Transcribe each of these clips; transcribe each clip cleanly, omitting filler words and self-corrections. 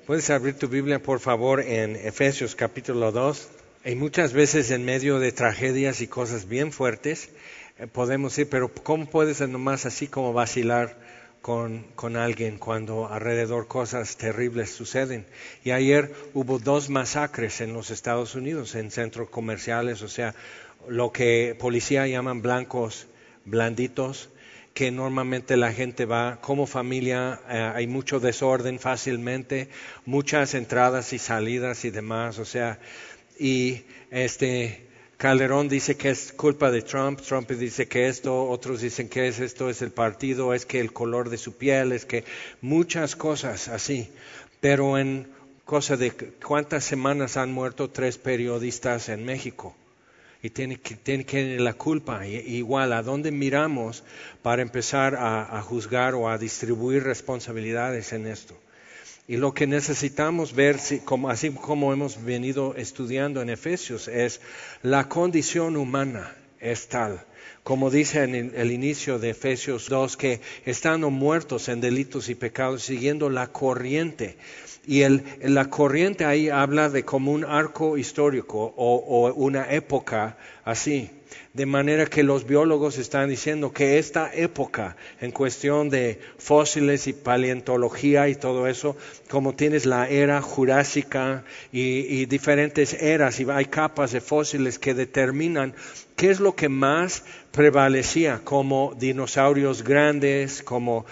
Puedes abrir tu Biblia, por favor, en Efesios capítulo 2. Y muchas veces en medio de tragedias y cosas bien fuertes, podemos decir, pero ¿cómo puedes nomás así como vacilar con alguien cuando alrededor cosas terribles suceden? Y ayer hubo 2 masacres en los Estados Unidos, en centros comerciales, o sea, lo que policía llaman blancos blanditos, que normalmente la gente va como familia, hay mucho desorden fácilmente, muchas entradas y salidas y demás, o sea, y Calderón dice que es culpa de Trump, Trump dice que esto, otros dicen que esto es el partido, es que el color de su piel, es que muchas cosas así, pero en cosa de cuántas semanas han muerto 3 periodistas en México. Y tiene que la culpa, igual, ¿a dónde miramos para empezar a juzgar o a distribuir responsabilidades en esto? Y lo que necesitamos ver, así como hemos venido estudiando en Efesios, es la condición humana es tal, como dice en el inicio de Efesios 2, que estando muertos en delitos y pecados, siguiendo la corriente. Y la corriente ahí habla de como un arco histórico o una época así. De manera que los biólogos están diciendo que esta época, en cuestión de fósiles y paleontología y todo eso, como tienes la era jurásica y diferentes eras, y hay capas de fósiles que determinan qué es lo que más prevalecía, como dinosaurios grandes, como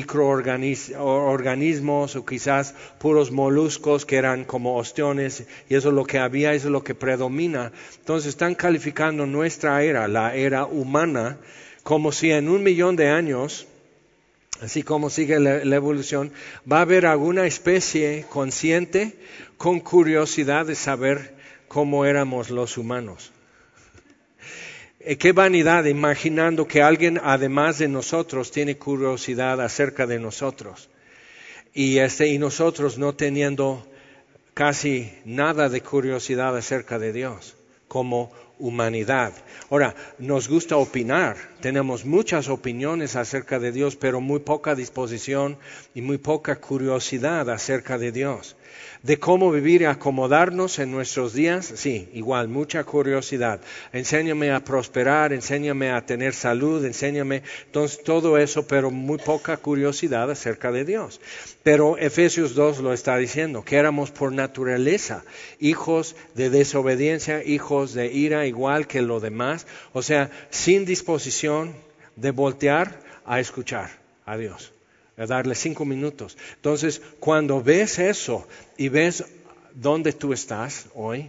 microorganismos o quizás puros moluscos que eran como ostiones, y eso es lo que había, eso es lo que predomina. Entonces están calificando nuestra era, la era humana, como si en 1.000.000 de años, así como sigue la evolución, va a haber alguna especie consciente con curiosidad de saber cómo éramos los humanos. Qué vanidad imaginando que alguien además de nosotros tiene curiosidad acerca de nosotros y nosotros no teniendo casi nada de curiosidad acerca de Dios como humanidad. Ahora, nos gusta opinar, tenemos muchas opiniones acerca de Dios, pero muy poca disposición y muy poca curiosidad acerca de Dios. De cómo vivir y acomodarnos en nuestros días, sí, igual, mucha curiosidad. Enséñame a prosperar, enséñame a tener salud, enséñame, entonces todo eso, pero muy poca curiosidad acerca de Dios. Pero Efesios 2 lo está diciendo, que éramos por naturaleza hijos de desobediencia, hijos de ira, igual que lo demás, o sea, sin disposición de voltear a escuchar a Dios. A darle 5 minutos. Entonces, cuando ves eso y ves dónde tú estás hoy,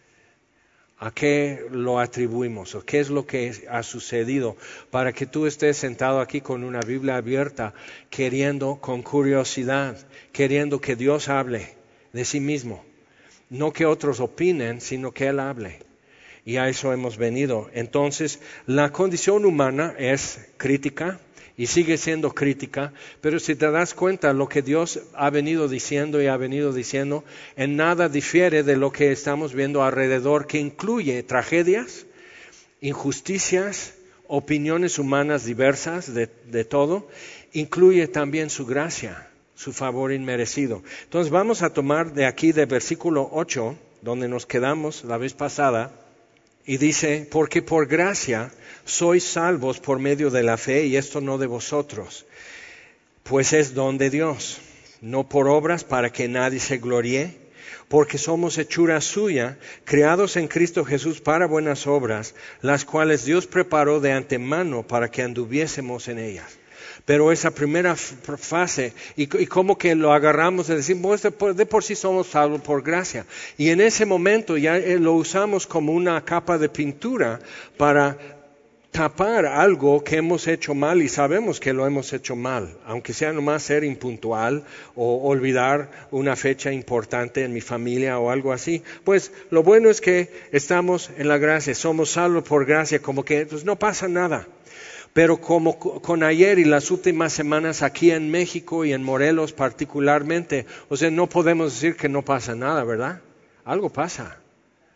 ¿a qué lo atribuimos? ¿O qué es lo que ha sucedido para que tú estés sentado aquí con una Biblia abierta, queriendo con curiosidad, queriendo que Dios hable de sí mismo? No que otros opinen, sino que Él hable. Y a eso hemos venido. Entonces, la condición humana es crítica, y sigue siendo crítica, pero si te das cuenta, lo que Dios ha venido diciendo y ha venido diciendo, en nada difiere de lo que estamos viendo alrededor, que incluye tragedias, injusticias, opiniones humanas diversas, de todo, incluye también su gracia, su favor inmerecido. Entonces vamos a tomar de aquí, de versículo 8, donde nos quedamos la vez pasada, y dice, porque por gracia sois salvos por medio de la fe, y esto no de vosotros, pues es don de Dios, no por obras para que nadie se gloríe, porque somos hechura suya, creados en Cristo Jesús para buenas obras, las cuales Dios preparó de antemano para que anduviésemos en ellas. Pero esa primera fase, y como que lo agarramos de decir, pues de por sí somos salvos por gracia. Y en ese momento ya lo usamos como una capa de pintura para tapar algo que hemos hecho mal y sabemos que lo hemos hecho mal, aunque sea nomás ser impuntual o olvidar una fecha importante en mi familia o algo así. Pues lo bueno es que estamos en la gracia, somos salvos por gracia, como que pues, no pasa nada. Pero como con ayer y las últimas semanas aquí en México y en Morelos particularmente, o sea, no podemos decir que no pasa nada, ¿verdad? Algo pasa.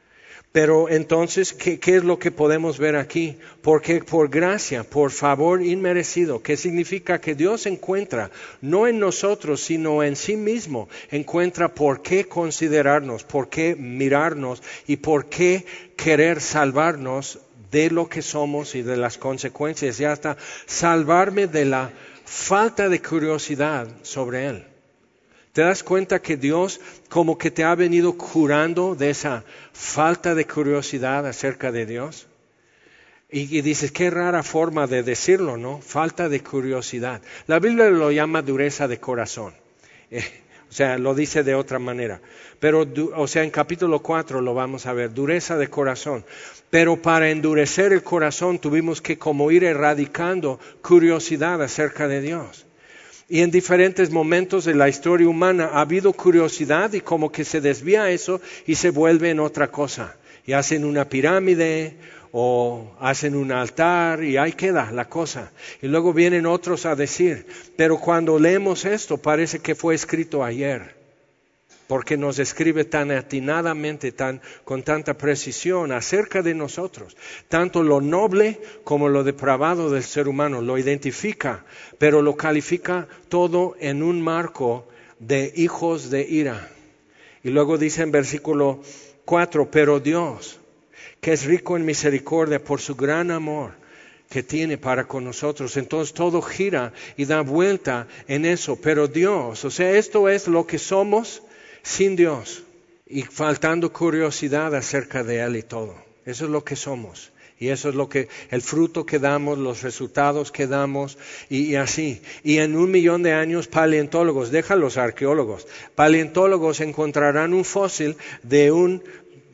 Pero entonces, ¿qué es lo que podemos ver aquí? Porque por gracia, por favor inmerecido, que significa que Dios encuentra, no en nosotros, sino en sí mismo, encuentra por qué considerarnos, por qué mirarnos y por qué querer salvarnos de lo que somos y de las consecuencias, y hasta salvarme de la falta de curiosidad sobre Él. ¿Te das cuenta que Dios como que te ha venido curando de esa falta de curiosidad acerca de Dios? Y dices, qué rara forma de decirlo, ¿no? Falta de curiosidad. La Biblia lo llama dureza de corazón. O sea, lo dice de otra manera. Pero, en capítulo 4 lo vamos a ver, dureza de corazón. Pero para endurecer el corazón tuvimos que como ir erradicando curiosidad acerca de Dios. Y en diferentes momentos de la historia humana ha habido curiosidad y como que se desvía eso y se vuelve en otra cosa. Y hacen una pirámide o hacen un altar y ahí queda la cosa. Y luego vienen otros a decir, pero cuando leemos esto parece que fue escrito ayer. Porque nos escribe tan atinadamente, con tanta precisión acerca de nosotros. Tanto lo noble como lo depravado del ser humano lo identifica, pero lo califica todo en un marco de hijos de ira. Y luego dice en versículo 4, pero Dios, que es rico en misericordia por su gran amor que tiene para con nosotros. Entonces todo gira y da vuelta en eso. Pero Dios, esto es lo que somos sin Dios y faltando curiosidad acerca de Él y todo. Eso es lo que somos. Y eso es lo que, el fruto que damos, los resultados que damos y así. Y en 1,000,000 de años paleontólogos, deja los arqueólogos, paleontólogos encontrarán un fósil de un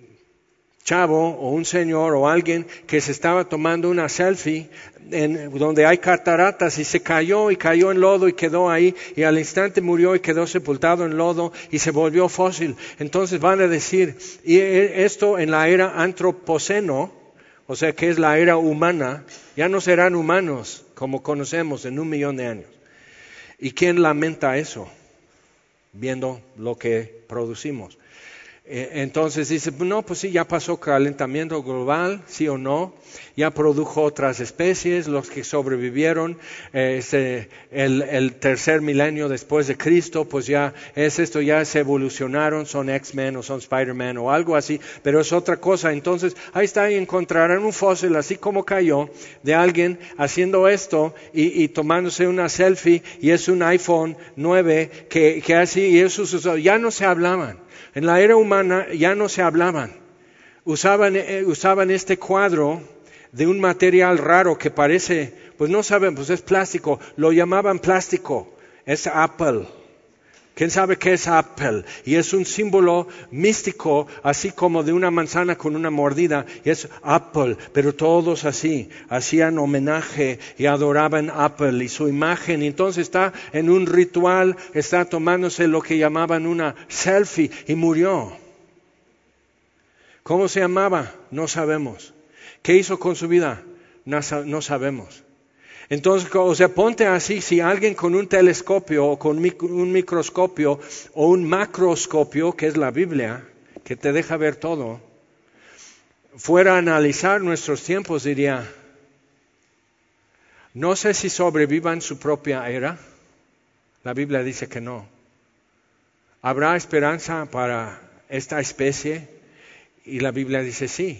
chavo o un señor o alguien que se estaba tomando una selfie donde hay cataratas y se cayó en lodo y quedó ahí y al instante murió y quedó sepultado en lodo y se volvió fósil. Entonces van a decir, y esto en la era antropoceno, o sea que es la era humana, ya no serán humanos como conocemos en 1,000,000 de años. ¿Y quién lamenta eso? Viendo lo que producimos. Entonces dice, no, pues sí, ya pasó calentamiento global, sí o no, ya produjo otras especies, los que sobrevivieron, el tercer milenio después de Cristo, pues ya ya se evolucionaron, son X-Men o son Spider-Man o algo así, pero es otra cosa. Entonces ahí está y encontrarán un fósil así como cayó de alguien haciendo esto y tomándose una selfie y es un iPhone 9 que así y esos ya no se hablaban. En la era humana ya no se hablaban. Usaban este cuadro de un material raro que parece, pues no saben, pues es plástico. Lo llamaban plástico. Es Apple. ¿Quién sabe qué es Apple? Y es un símbolo místico, así como de una manzana con una mordida. Y es Apple, pero todos así, hacían homenaje y adoraban Apple y su imagen. Y entonces está en un ritual, está tomándose lo que llamaban una selfie y murió. ¿Cómo se llamaba? No sabemos. ¿Qué hizo con su vida? No sabemos. Entonces, ponte así, si alguien con un telescopio o con un microscopio o un macroscopio, que es la Biblia, que te deja ver todo, fuera a analizar nuestros tiempos, diría, no sé si sobrevivan su propia era. La Biblia dice que no. ¿Habrá esperanza para esta especie? Y la Biblia dice sí.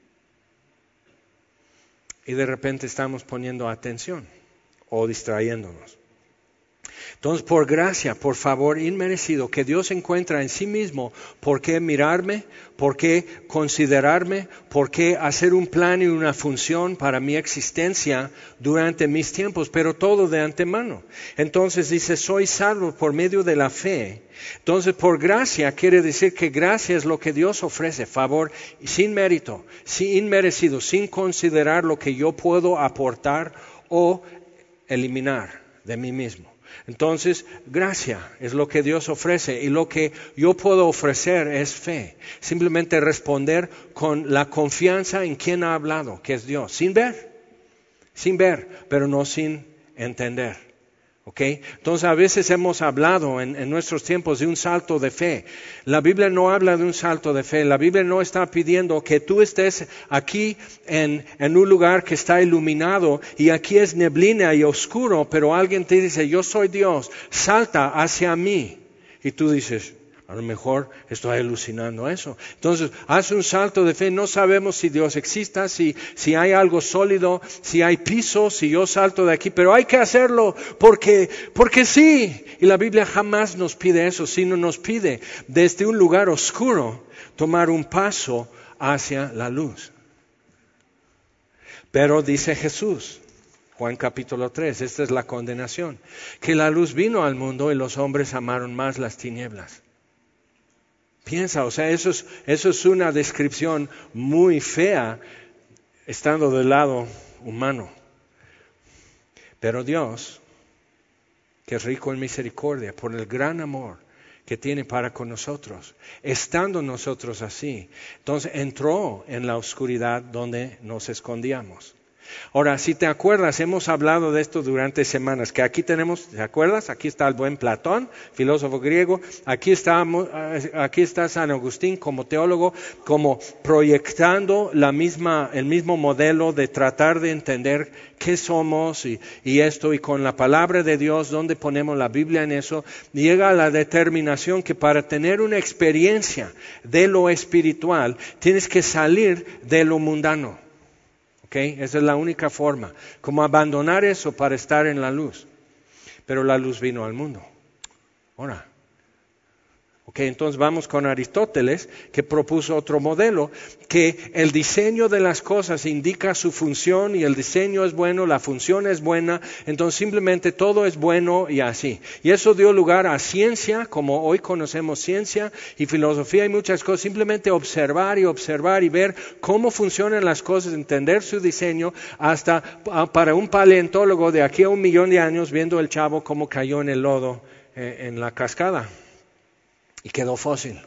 Y de repente estamos poniendo atención o distrayéndonos. Entonces, por gracia, por favor inmerecido, que Dios encuentra en sí mismo por qué mirarme, por qué considerarme, por qué hacer un plan y una función para mi existencia durante mis tiempos, pero todo de antemano. Entonces dice, soy salvo por medio de la fe. Entonces, por gracia quiere decir que gracia es lo que Dios ofrece, favor sin mérito, sin inmerecido, sin considerar lo que yo puedo aportar o eliminar de mí mismo. Entonces, gracia es lo que Dios ofrece y lo que yo puedo ofrecer es fe. Simplemente responder con la confianza en quien ha hablado, que es Dios. Sin ver, pero no sin entender. Okay. Entonces a veces hemos hablado en nuestros tiempos de un salto de fe. La Biblia no habla de un salto de fe. La Biblia no está pidiendo que tú estés aquí en un lugar que está iluminado y aquí es neblina y oscuro, pero alguien te dice, yo soy Dios, salta hacia mí. Y tú dices, a lo mejor estoy alucinando eso. Entonces, haz un salto de fe. No sabemos si Dios exista, si hay algo sólido, si hay piso, si yo salto de aquí. Pero hay que hacerlo porque sí. Y la Biblia jamás nos pide eso, sino nos pide desde un lugar oscuro tomar un paso hacia la luz. Pero dice Jesús, Juan capítulo 3, esta es la condenación, que la luz vino al mundo y los hombres amaron más las tinieblas. Piensa, o sea, eso es una descripción muy fea estando del lado humano. Pero Dios, que es rico en misericordia, por el gran amor que tiene para con nosotros, estando nosotros así, entonces entró en la oscuridad donde nos escondíamos. Ahora, si te acuerdas, hemos hablado de esto durante semanas, que aquí tenemos, ¿te acuerdas? Aquí está el buen Platón, filósofo griego, aquí está San Agustín como teólogo, como proyectando el mismo modelo de tratar de entender qué somos y esto, y con la palabra de Dios, donde ponemos la Biblia en eso, llega a la determinación que para tener una experiencia de lo espiritual, tienes que salir de lo mundano. Okay, esa es la única forma, como abandonar eso para estar en la luz. Pero la luz vino al mundo. Ahora, entonces vamos con Aristóteles, que propuso otro modelo, que el diseño de las cosas indica su función y el diseño es bueno, la función es buena, entonces simplemente todo es bueno y así. Y eso dio lugar a ciencia, como hoy conocemos ciencia y filosofía y muchas cosas, simplemente observar y ver cómo funcionan las cosas, entender su diseño, hasta para un paleontólogo de aquí a 1,000,000 de años viendo el chavo cómo cayó en el lodo en la cascada. Y quedó fósil.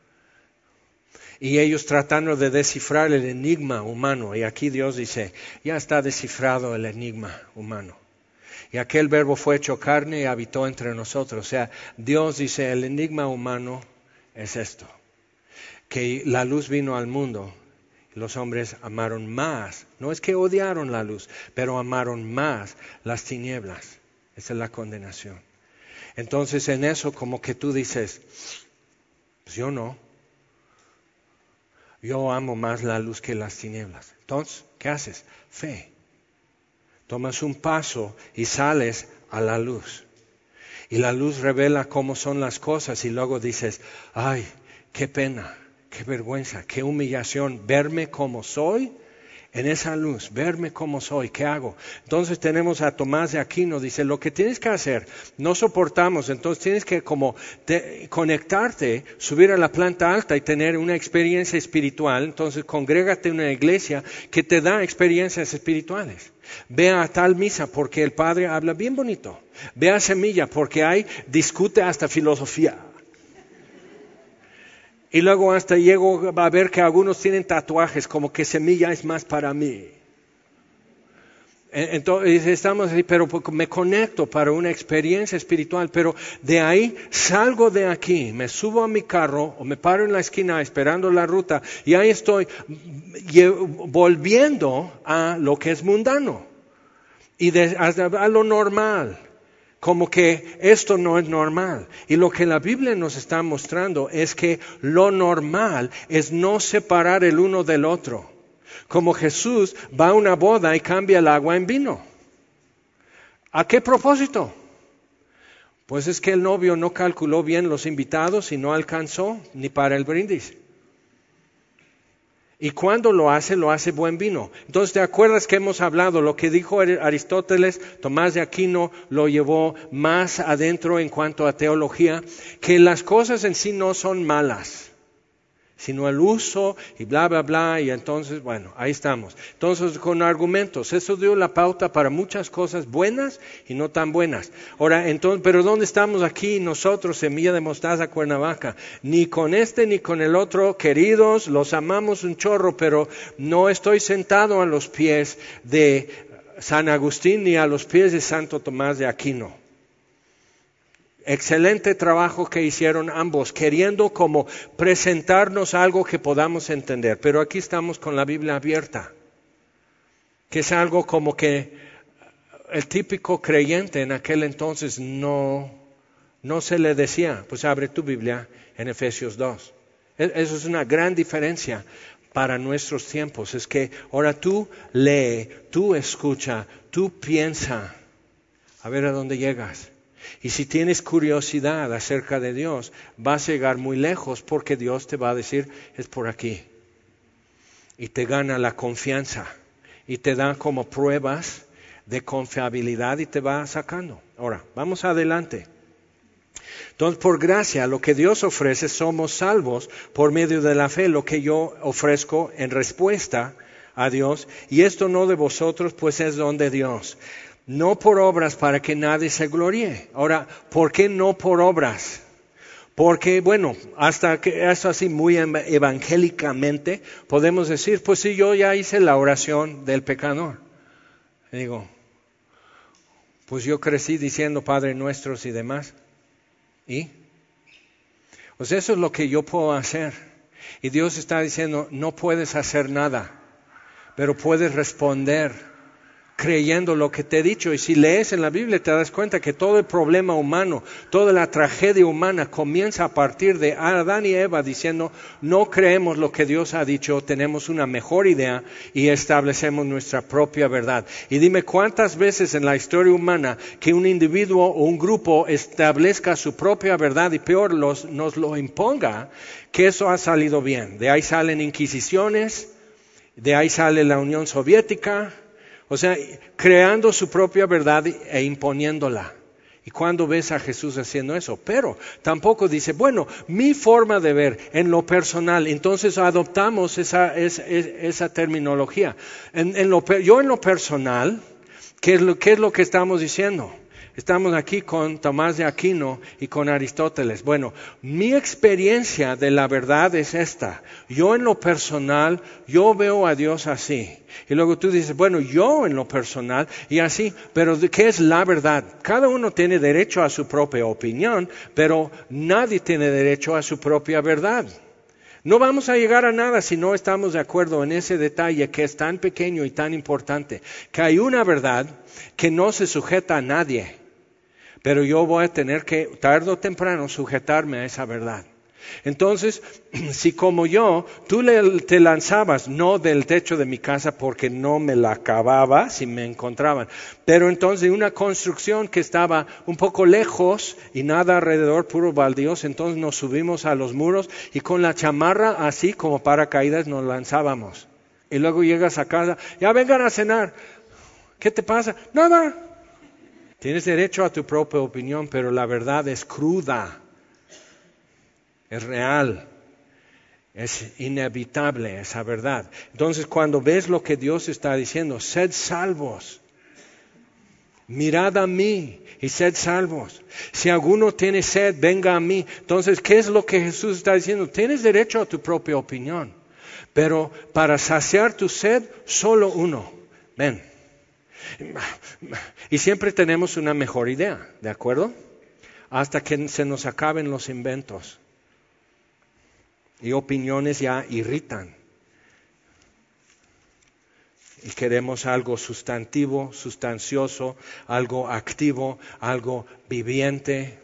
Y ellos tratando de descifrar el enigma humano. Y aquí Dios dice, ya está descifrado el enigma humano. Y aquel verbo fue hecho carne y habitó entre nosotros. O sea, Dios dice, el enigma humano es esto. Que la luz vino al mundo. Y los hombres amaron más. No es que odiaron la luz, pero amaron más las tinieblas. Esa es la condenación. Entonces en eso como que tú dices, pues yo no. Yo amo más la luz que las tinieblas. Entonces, ¿qué haces? Fe. Tomas un paso y sales a la luz. Y la luz revela cómo son las cosas y luego dices, ay, qué pena, qué vergüenza, qué humillación, verme como soy. En esa luz, verme como soy, ¿qué hago? Entonces tenemos a Tomás de Aquino, dice, lo que tienes que hacer, no soportamos, entonces tienes que conectarte, subir a la planta alta y tener una experiencia espiritual, entonces congrégate en una iglesia que te da experiencias espirituales. Ve a tal misa porque el Padre habla bien bonito. Ve a Semilla porque discute hasta filosofía. Y luego hasta llego a ver que algunos tienen tatuajes, como que Semilla es más para mí. Entonces estamos así, pero me conecto para una experiencia espiritual, pero de ahí salgo de aquí, me subo a mi carro o me paro en la esquina esperando la ruta y ahí estoy volviendo a lo que es mundano y a lo normal. Como que esto no es normal. Y lo que la Biblia nos está mostrando es que lo normal es no separar el uno del otro. Como Jesús va a una boda y cambia el agua en vino. ¿A qué propósito? Pues es que el novio no calculó bien los invitados y no alcanzó ni para el brindis. Y cuando lo hace buen vino. Entonces, ¿te acuerdas que hemos hablado? Lo que dijo Aristóteles, Tomás de Aquino lo llevó más adentro en cuanto a teología, que las cosas en sí no son malas, sino el uso y bla, bla, bla, y entonces, bueno, ahí estamos. Entonces, con argumentos, eso dio la pauta para muchas cosas buenas y no tan buenas. Ahora, entonces, pero ¿dónde estamos aquí nosotros, Semilla de Mostaza, Cuernavaca? Ni con este ni con el otro, queridos, los amamos un chorro, pero no estoy sentado a los pies de San Agustín ni a los pies de Santo Tomás de Aquino. Excelente trabajo que hicieron ambos, queriendo como presentarnos algo que podamos entender. Pero aquí estamos con la Biblia abierta, que es algo como que el típico creyente en aquel entonces no se le decía, pues abre tu Biblia en Efesios 2. Eso es una gran diferencia para nuestros tiempos. Es que ahora tú lee, tú escucha, tú piensa, a ver a dónde llegas. Y si tienes curiosidad acerca de Dios, vas a llegar muy lejos porque Dios te va a decir, es por aquí. Y te gana la confianza y te da como pruebas de confiabilidad y te va sacando. Ahora, vamos adelante. Entonces, por gracia, lo que Dios ofrece, somos salvos por medio de la fe, lo que yo ofrezco en respuesta a Dios. Y esto no de vosotros, pues es don de Dios. No por obras para que nadie se gloríe. Ahora, ¿por qué no por obras? Porque, bueno, hasta que es así muy evangélicamente, podemos decir, pues sí, yo ya hice la oración del pecador. Digo, pues yo crecí diciendo Padre Nuestros y demás. ¿Y? Pues eso es lo que yo puedo hacer. Y Dios está diciendo, no puedes hacer nada, pero puedes responder creyendo lo que te he dicho. Y si lees en la Biblia te das cuenta que todo el problema humano, toda la tragedia humana comienza a partir de Adán y Eva diciendo, no creemos lo que Dios ha dicho, tenemos una mejor idea y establecemos nuestra propia verdad. Y dime cuántas veces en la historia humana que un individuo o un grupo establezca su propia verdad y peor nos lo imponga, que eso ha salido bien. De ahí salen inquisiciones, de ahí sale la Unión Soviética. O sea, creando su propia verdad e imponiéndola. ¿Y cuándo ves a Jesús haciendo eso? Pero tampoco dice, bueno, mi forma de ver en lo personal. Entonces adoptamos esa terminología. Yo en lo personal, ¿qué es lo que estamos diciendo? Estamos aquí con Tomás de Aquino y con Aristóteles. Bueno, mi experiencia de la verdad es esta. Yo en lo personal, yo veo a Dios así. Y luego tú dices, bueno, yo en lo personal y así. Pero ¿qué es la verdad? Cada uno tiene derecho a su propia opinión, pero nadie tiene derecho a su propia verdad. No vamos a llegar a nada si no estamos de acuerdo en ese detalle que es tan pequeño y tan importante. Que hay una verdad que no se sujeta a nadie. Pero yo voy a tener que, tarde o temprano, sujetarme a esa verdad. Entonces, si como yo, tú te lanzabas, no del techo de mi casa porque no me la acababa si me encontraban, pero entonces una construcción que estaba un poco lejos y nada alrededor, puros baldíos, entonces nos subimos a los muros y con la chamarra así como paracaídas nos lanzábamos. Y luego llegas a casa, ya vengan a cenar. ¿Qué te pasa? Nada. Tienes derecho a tu propia opinión, pero la verdad es cruda, es real, es inevitable esa verdad. Entonces, cuando ves lo que Dios está diciendo, sed salvos, mirad a mí y sed salvos. Si alguno tiene sed, venga a mí. Entonces, ¿qué es lo que Jesús está diciendo? Tienes derecho a tu propia opinión, pero para saciar tu sed, solo uno. Ven. Y siempre tenemos una mejor idea, ¿de acuerdo? Hasta que se nos acaben los inventos. Y opiniones ya irritan. Y queremos algo sustantivo, sustancioso, algo activo, algo viviente.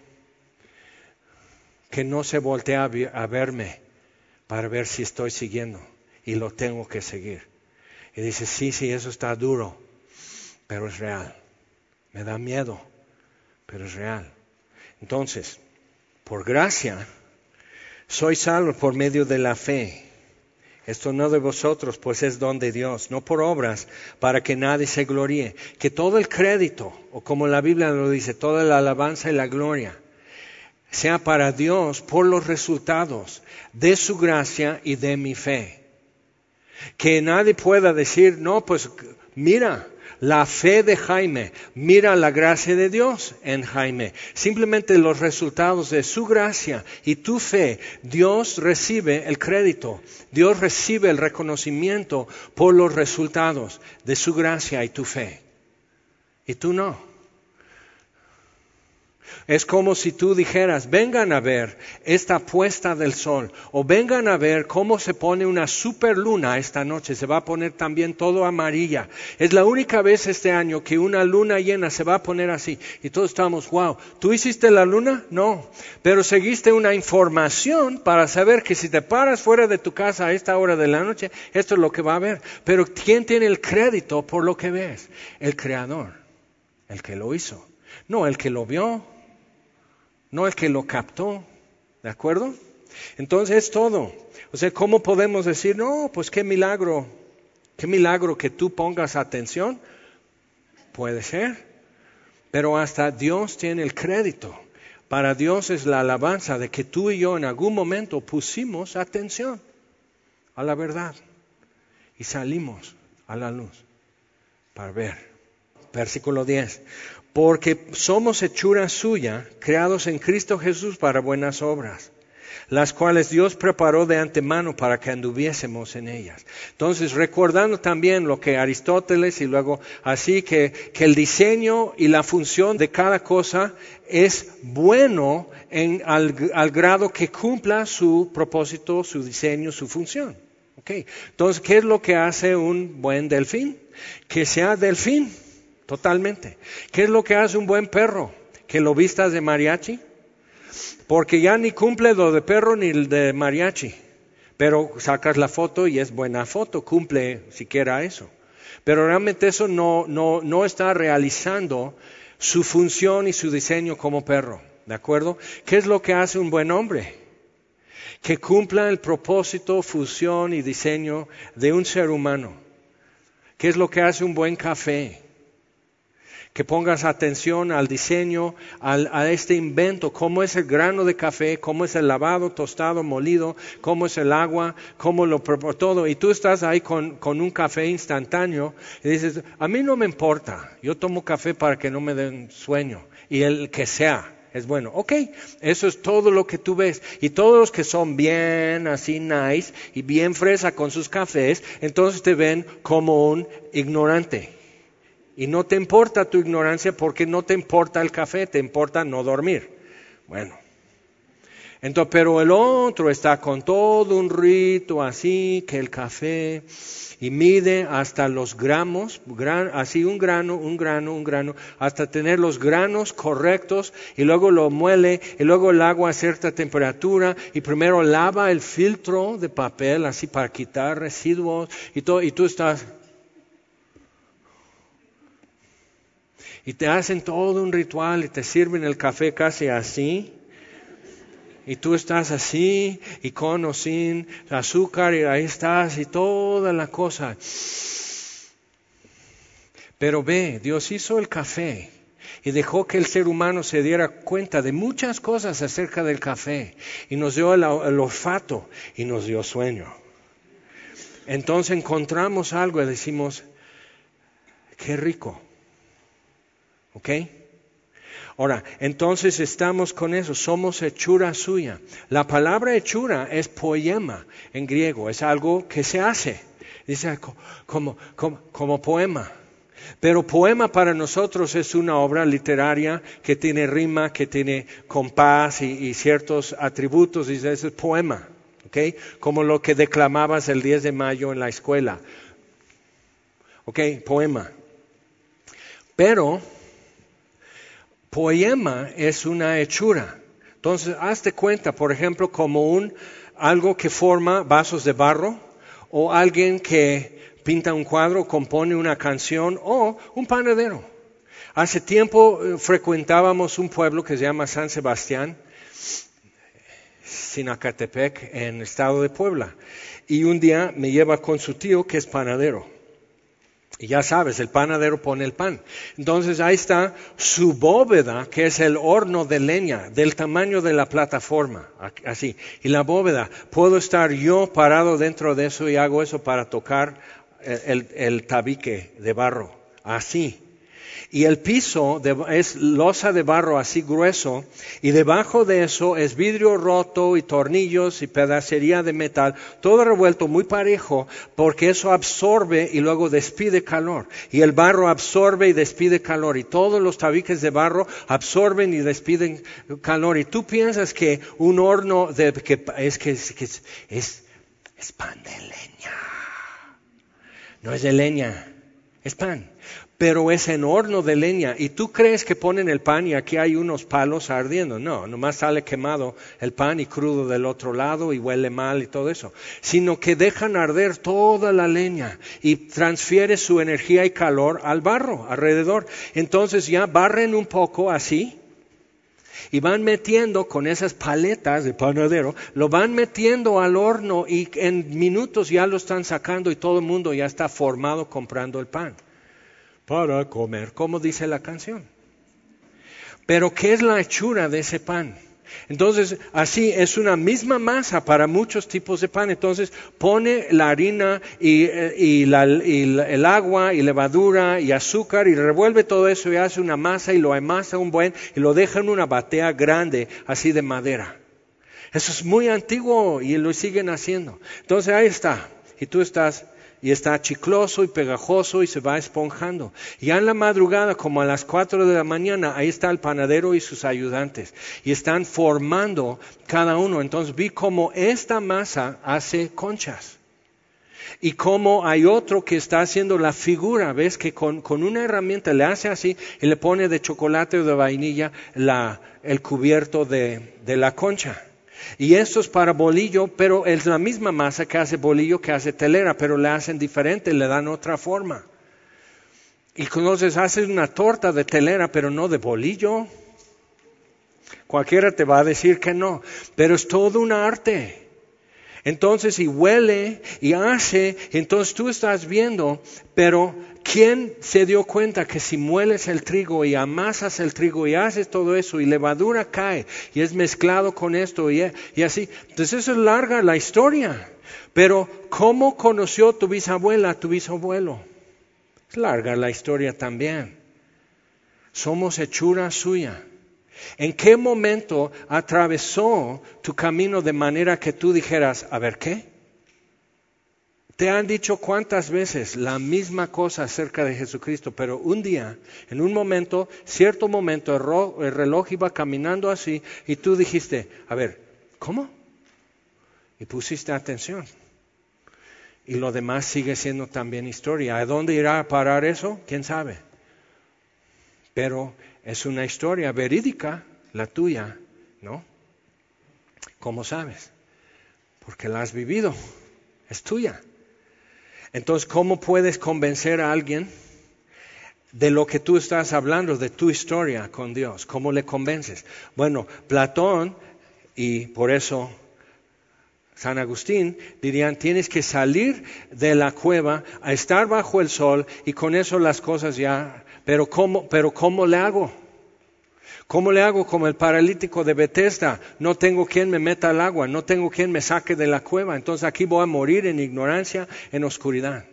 Que no se voltee a verme para ver si estoy siguiendo. Y lo tengo que seguir. Y dice, sí, eso está duro. Pero es real. Me da miedo, pero es real. Entonces, por gracia, soy salvo por medio de la fe. Esto no de vosotros, pues es don de Dios, no por obras, para que nadie se gloríe. Que todo el crédito, o como la Biblia lo dice, toda la alabanza y la gloria, sea para Dios por los resultados de su gracia y de mi fe. Que nadie pueda decir, no, pues mira, la fe de Jaime, mira la gracia de Dios en Jaime. Simplemente los resultados de su gracia y tu fe, Dios recibe el crédito. Dios recibe el reconocimiento por los resultados de su gracia y tu fe. Y tú no. Es como si tú dijeras, vengan a ver esta puesta del sol, o vengan a ver cómo se pone una superluna esta noche, se va a poner también todo amarilla. Es la única vez este año que una luna llena se va a poner así. Y todos estamos, wow, ¿tú hiciste la luna? No, pero seguiste una información para saber que si te paras fuera de tu casa a esta hora de la noche, esto es lo que va a haber. Pero ¿quién tiene el crédito por lo que ves? El Creador, el que lo hizo. No el que lo vio, no el que lo captó, ¿de acuerdo? Entonces es todo. O sea, ¿cómo podemos decir, no, pues qué milagro que tú pongas atención? Puede ser, pero hasta Dios tiene el crédito. Para Dios es la alabanza de que tú y yo en algún momento pusimos atención a la verdad y salimos a la luz para ver. Versículo 10. Porque somos hechura suya, creados en Cristo Jesús para buenas obras, las cuales Dios preparó de antemano para que anduviésemos en ellas. Entonces, recordando también lo que Aristóteles y luego así, que el diseño y la función de cada cosa es bueno al grado que cumpla su propósito, su diseño, su función. Okay. Entonces, ¿qué es lo que hace un buen delfín? Que sea delfín. Totalmente. ¿Qué es lo que hace un buen perro? ¿Que lo vistas de mariachi? Porque ya ni cumple lo de perro ni el de mariachi. Pero sacas la foto y es buena foto, cumple siquiera eso. Pero realmente eso no está realizando su función y su diseño como perro. ¿De acuerdo? ¿Qué es lo que hace un buen hombre? Que cumpla el propósito, función y diseño de un ser humano. ¿Qué es lo que hace un buen café? Que pongas atención al diseño, a este invento, cómo es el grano de café, cómo es el lavado, tostado, molido, cómo es el agua, cómo lo todo. Y tú estás ahí con un café instantáneo y dices, a mí no me importa, yo tomo café para que no me den sueño. Y el que sea, es bueno. Ok, eso es todo lo que tú ves. Y todos los que son bien así nice y bien fresa con sus cafés, entonces te ven como un ignorante. Y no te importa tu ignorancia porque no te importa el café, te importa no dormir. Bueno, entonces, pero el otro está con todo un rito así, que el café, y mide hasta los gramos, así un grano, hasta tener los granos correctos, y luego lo muele, y luego el agua a cierta temperatura, y primero lava el filtro de papel, así para quitar residuos, y todo, y tú estás... Y te hacen todo un ritual y te sirven el café casi así. Y tú estás así y con o sin azúcar y ahí estás y toda la cosa. Pero ve, Dios hizo el café y dejó que el ser humano se diera cuenta de muchas cosas acerca del café. Y nos dio el olfato y nos dio sueño. Entonces encontramos algo y decimos, qué rico. ¿Ok? Ahora, entonces estamos con eso, somos hechura suya. La palabra hechura es poema en griego, es algo que se hace, dice como poema. Pero poema para nosotros es una obra literaria que tiene rima, que tiene compás y ciertos atributos, dice, eso es poema. ¿Ok? Como lo que declamabas el 10 de mayo en la escuela. ¿Ok? Poema. Pero... poema es una hechura. Entonces, hazte cuenta, por ejemplo, como algo que forma vasos de barro, o alguien que pinta un cuadro, compone una canción, o un panadero. Hace tiempo frecuentábamos un pueblo que se llama San Sebastián, Sinacatepec, en el estado de Puebla. Y un día me lleva con su tío, que es panadero. Y ya sabes, el panadero pone el pan. Entonces ahí está su bóveda, que es el horno de leña, del tamaño de la plataforma, así. Y la bóveda, puedo estar yo parado dentro de eso y hago eso para tocar el tabique de barro, así. Y el piso es losa de barro así grueso, y debajo de eso es vidrio roto y tornillos y pedacería de metal, todo revuelto muy parejo, porque eso absorbe y luego despide calor. Y el barro absorbe y despide calor, y todos los tabiques de barro absorben y despiden calor. Y tú piensas que un horno es pan de leña. No es de leña, es pan. Pero es en horno de leña. Y tú crees que ponen el pan y aquí hay unos palos ardiendo. No, nomás sale quemado el pan y crudo del otro lado y huele mal y todo eso. Sino que dejan arder toda la leña y transfiere su energía y calor al barro alrededor. Entonces ya barren un poco así. Y van metiendo con esas paletas de panadero, lo van metiendo al horno y en minutos ya lo están sacando y todo el mundo ya está formado comprando el pan para comer, como dice la canción. Pero ¿qué es la hechura de ese pan? Entonces, así es una misma masa para muchos tipos de pan. Entonces, pone la harina y el agua y levadura y azúcar y revuelve todo eso y hace una masa y lo amasa y lo deja en una batea grande, así de madera. Eso es muy antiguo y lo siguen haciendo. Entonces, ahí está. Y tú estás... Y está chicloso y pegajoso y se va esponjando. Ya en la madrugada, como a las 4 de la mañana, ahí está el panadero y sus ayudantes. Y están formando cada uno. Entonces vi cómo esta masa hace conchas. Y cómo hay otro que está haciendo la figura. ¿Ves? Que con una herramienta le hace así y le pone de chocolate o de vainilla el cubierto de la concha. Y esto es para bolillo, pero es la misma masa que hace bolillo que hace telera, pero le hacen diferente, le dan otra forma. Y entonces haces una torta de telera, pero no de bolillo. Cualquiera te va a decir que no, pero es todo un arte. Entonces, y huele, y hace, entonces tú estás viendo, pero ¿quién se dio cuenta que si mueles el trigo y amasas el trigo y haces todo eso y levadura cae y es mezclado con esto y así? Entonces eso es larga la historia, pero ¿cómo conoció tu bisabuela a tu bisabuelo? Es larga la historia también. Somos hechura suya. ¿En qué momento atravesó tu camino de manera que tú dijeras, a ver, ¿qué? Te han dicho cuántas veces la misma cosa acerca de Jesucristo, pero un día, en un momento, cierto momento, el reloj iba caminando así y tú dijiste, a ver, ¿cómo? Y pusiste atención. Y lo demás sigue siendo también historia. ¿A dónde irá a parar eso? ¿Quién sabe? Pero es una historia verídica, la tuya, ¿no? ¿Cómo sabes? Porque la has vivido, es tuya. Entonces, ¿cómo puedes convencer a alguien de lo que tú estás hablando, de tu historia con Dios? ¿Cómo le convences? Bueno, Platón, y por eso San Agustín, dirían, tienes que salir de la cueva a estar bajo el sol y con eso las cosas ya... Pero ¿cómo le hago? ¿Cómo le hago como el paralítico de Betesda? No tengo quien me meta al agua, no tengo quien me saque de la cueva. Entonces aquí voy a morir en ignorancia, en oscuridad.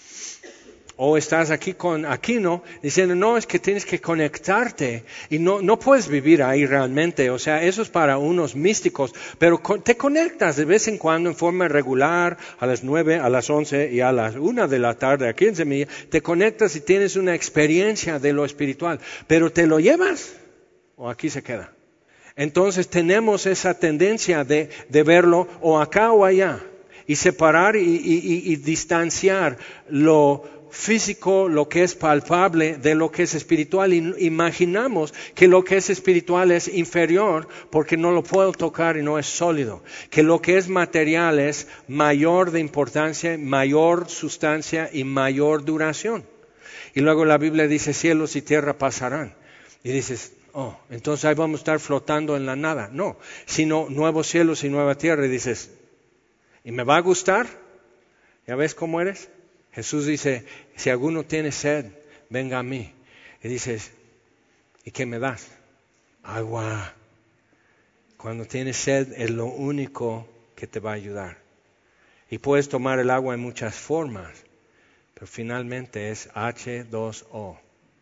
O estás aquí con Aquino diciendo, no, es que tienes que conectarte y no puedes vivir ahí realmente. O sea, eso es para unos místicos, pero te conectas de vez en cuando en forma regular a las 9, a las 11 y a las 1 de la tarde aquí en Semilla. Te conectas y tienes una experiencia de lo espiritual, pero ¿te lo llevas o aquí se queda? Entonces tenemos esa tendencia de verlo o acá o allá y separar y distanciar lo físico, lo que es palpable de lo que es espiritual. Imaginamos que lo que es espiritual es inferior porque no lo puedo tocar y no es sólido. Que lo que es material es mayor de importancia, mayor sustancia y mayor duración. Y luego la Biblia dice cielos y tierra pasarán. Y dices, oh, entonces ahí vamos a estar flotando en la nada. No, sino nuevos cielos y nueva tierra. Y dices, ¿y me va a gustar? ¿Ya ves cómo eres? Jesús dice, si alguno tiene sed, venga a mí. Y dices, ¿y qué me das? Agua. Cuando tienes sed es lo único que te va a ayudar. Y puedes tomar el agua en muchas formas, pero finalmente es H2O.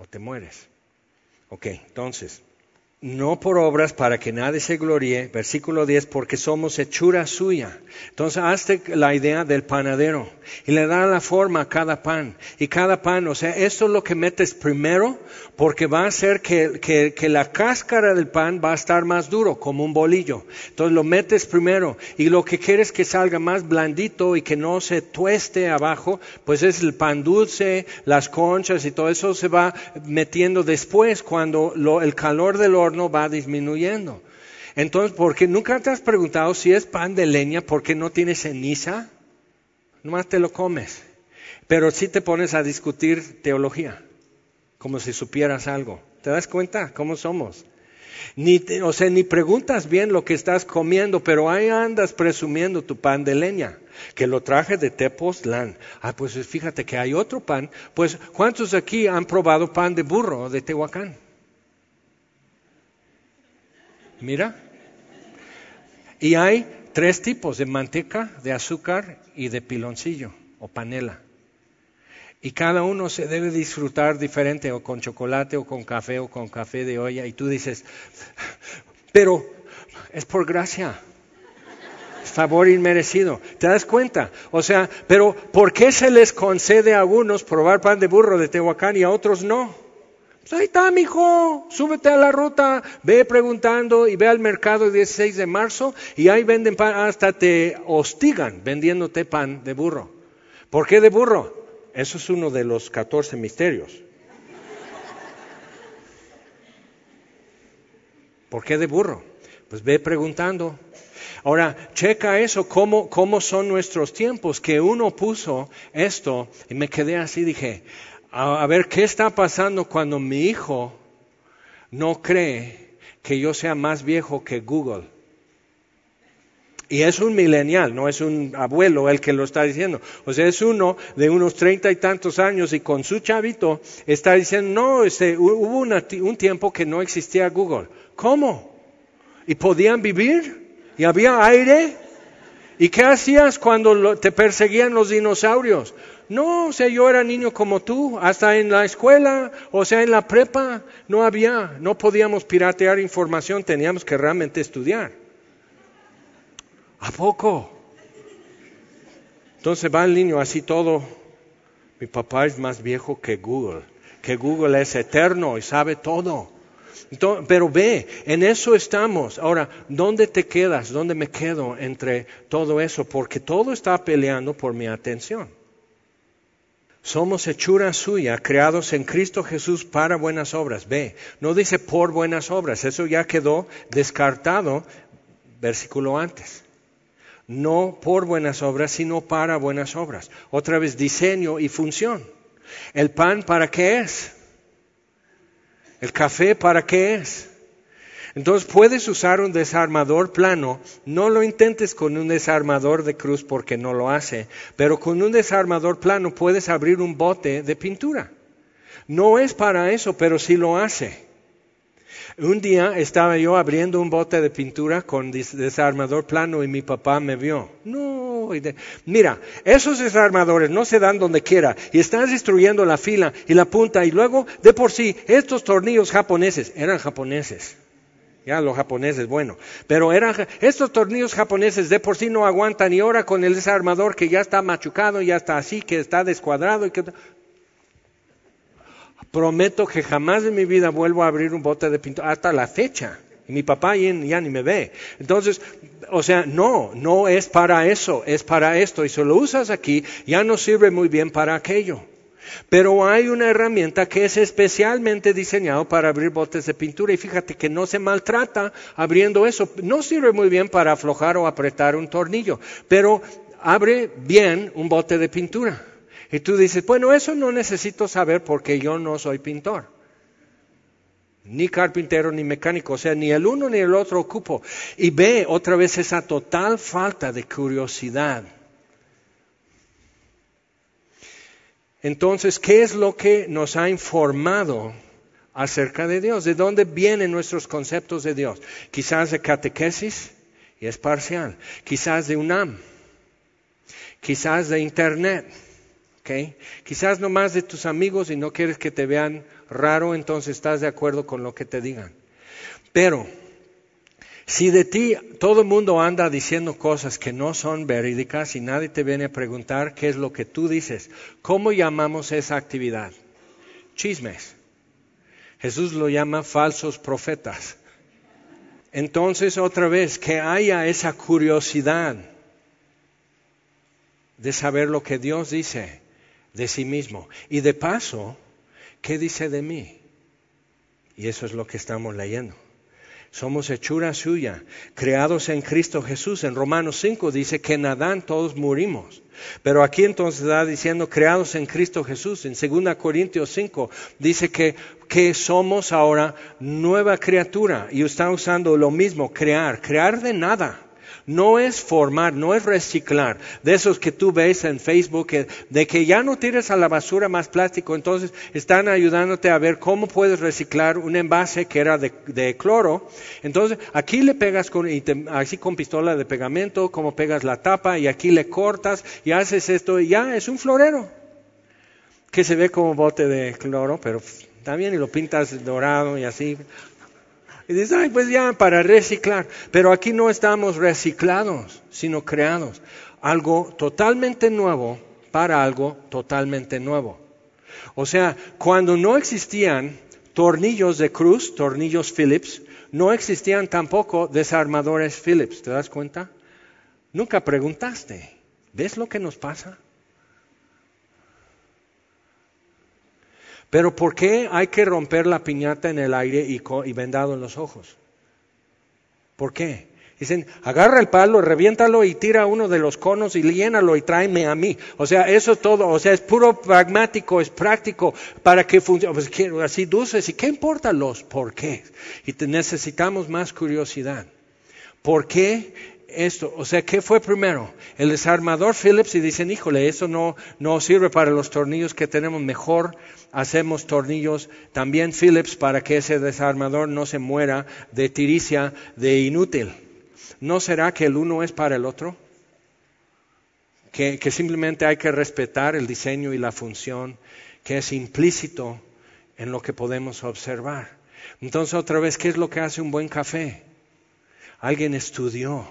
o te mueres. Ok, entonces, no por obras para que nadie se gloríe, versículo 10, porque somos hechura suya. Entonces, hazte la idea del panadero y le da la forma a cada pan. Y cada pan, o sea, esto es lo que metes primero, porque va a hacer que la cáscara del pan va a estar más duro, como un bolillo. Entonces, lo metes primero y lo que quieres que salga más blandito y que no se tueste abajo, pues es el pan dulce, las conchas y todo eso se va metiendo después cuando el calor del horno va disminuyendo. Entonces, porque nunca te has preguntado si es pan de leña, ¿por qué no tiene ceniza? Nomás te lo comes. Pero sí te pones a discutir teología, como si supieras algo. ¿Te das cuenta cómo somos? Ni preguntas bien lo que estás comiendo, pero ahí andas presumiendo tu pan de leña, que lo traje de Tepoztlán. Pues fíjate que hay otro pan. Pues, ¿cuántos aquí han probado pan de burro de Tehuacán? Mira, y hay 3 tipos de manteca, de azúcar y de piloncillo o panela. Y cada uno se debe disfrutar diferente, o con chocolate, o con café de olla. Y tú dices, pero es por gracia, es favor inmerecido. ¿Te das cuenta? O sea, pero ¿por qué se les concede a algunos probar pan de burro de Tehuacán y a otros no? Pues ahí está, mijo, súbete a la ruta, ve preguntando y ve al mercado el 16 de marzo y ahí venden pan, hasta te hostigan vendiéndote pan de burro. ¿Por qué de burro? Eso es uno de los 14 misterios. ¿Por qué de burro? Pues ve preguntando. Ahora, checa eso, cómo son nuestros tiempos, que uno puso esto y me quedé así, dije, a ver, ¿qué está pasando cuando mi hijo no cree que yo sea más viejo que Google? Y es un millennial, no es un abuelo el que lo está diciendo. O sea, es uno de unos 30 y tantos años y con su chavito está diciendo, no, hubo un tiempo que no existía Google. ¿Cómo? ¿Y podían vivir? ¿Y había aire? ¿Y qué hacías cuando te perseguían los dinosaurios? No, o sea, yo era niño como tú, hasta en la escuela, o sea, en la prepa, no podíamos piratear información, teníamos que realmente estudiar. ¿A poco? Entonces va el niño así todo, mi papá es más viejo que Google es eterno y sabe todo. Entonces, pero ve, en eso estamos. Ahora, ¿dónde te quedas? ¿Dónde me quedo entre todo eso? Porque todo está peleando por mi atención. Somos hechura suya, creados en Cristo Jesús para buenas obras. Ve, no dice por buenas obras, eso ya quedó descartado, versículo antes. No por buenas obras, sino para buenas obras. Otra vez, diseño y función. ¿El pan para qué es? ¿El café para qué es? Entonces puedes usar un desarmador plano, no lo intentes con un desarmador de cruz porque no lo hace, pero con un desarmador plano puedes abrir un bote de pintura. No es para eso, pero sí lo hace. Un día estaba yo abriendo un bote de pintura con desarmador plano y mi papá me vio. Mira, esos desarmadores no se dan donde quiera y estás destruyendo la fila y la punta y luego, de por sí, estos tornillos japoneses, eran japoneses. Ya los japoneses, bueno, pero estos tornillos japoneses de por sí no aguantan y ahora con el desarmador que ya está machucado, ya está así, que está descuadrado. Prometo que jamás en mi vida vuelvo a abrir un bote de pintura, hasta la fecha. Y mi papá ya ni me ve. Entonces, o sea, no es para eso, es para esto. Y si lo usas aquí, ya no sirve muy bien para aquello. Pero hay una herramienta que es especialmente diseñada para abrir botes de pintura y fíjate que no se maltrata abriendo eso. No sirve muy bien para aflojar o apretar un tornillo, pero abre bien un bote de pintura. Y tú dices, bueno, eso no necesito saber porque yo no soy pintor. Ni carpintero ni mecánico, o sea, ni el uno ni el otro ocupo. Y ve otra vez esa total falta de curiosidad. Entonces, ¿qué es lo que nos ha informado acerca de Dios? ¿De dónde vienen nuestros conceptos de Dios? Quizás de catequesis, y es parcial. Quizás de UNAM. Quizás de Internet. ¿Okay? Quizás no más de tus amigos y no quieres que te vean raro, entonces estás de acuerdo con lo que te digan. Pero si de ti todo el mundo anda diciendo cosas que no son verídicas y nadie te viene a preguntar qué es lo que tú dices, ¿cómo llamamos esa actividad? Chismes. Jesús lo llama falsos profetas. Entonces, otra vez, que haya esa curiosidad de saber lo que Dios dice de sí mismo. Y de paso, ¿qué dice de mí? Y eso es lo que estamos leyendo. Somos hechura suya, creados en Cristo Jesús. En Romanos 5 dice que en Adán todos murimos. Pero aquí entonces está diciendo creados en Cristo Jesús. En 2 Corintios 5 dice que somos ahora nueva criatura. Y está usando lo mismo, crear de nada. No es formar, no es reciclar. De esos que tú ves en Facebook, de que ya no tires a la basura más plástico. Entonces están ayudándote a ver cómo puedes reciclar un envase que era de cloro. Entonces aquí le pegas así con pistola de pegamento, como pegas la tapa y aquí le cortas y haces esto y ya es un florero. Que se ve como bote de cloro, pero también y lo pintas dorado y así. Y dices, ay, pues ya, para reciclar. Pero aquí no estamos reciclados, sino creados. Algo totalmente nuevo para algo totalmente nuevo. O sea, cuando no existían tornillos de cruz, tornillos Phillips, no existían tampoco desarmadores Phillips. ¿Te das cuenta? Nunca preguntaste. ¿Ves lo que nos pasa? Pero ¿por qué hay que romper la piñata en el aire y vendado en los ojos? ¿Por qué? Dicen, agarra el palo, reviéntalo y tira uno de los conos y llénalo y tráeme a mí. O sea, eso todo, o sea, es puro pragmático, es práctico para que funcione. Pues así dulces, ¿y qué importa los por qué? Y necesitamos más curiosidad. ¿Por qué esto? O sea, ¿qué fue primero? El desarmador Phillips y dicen, híjole, eso no sirve para los tornillos que tenemos, mejor hacemos tornillos también Phillips para que ese desarmador no se muera de tiricia, de inútil. ¿No será que el uno es para el otro? Que simplemente hay que respetar el diseño y la función que es implícito en lo que podemos observar. Entonces, otra vez, ¿qué es lo que hace un buen café? Alguien estudió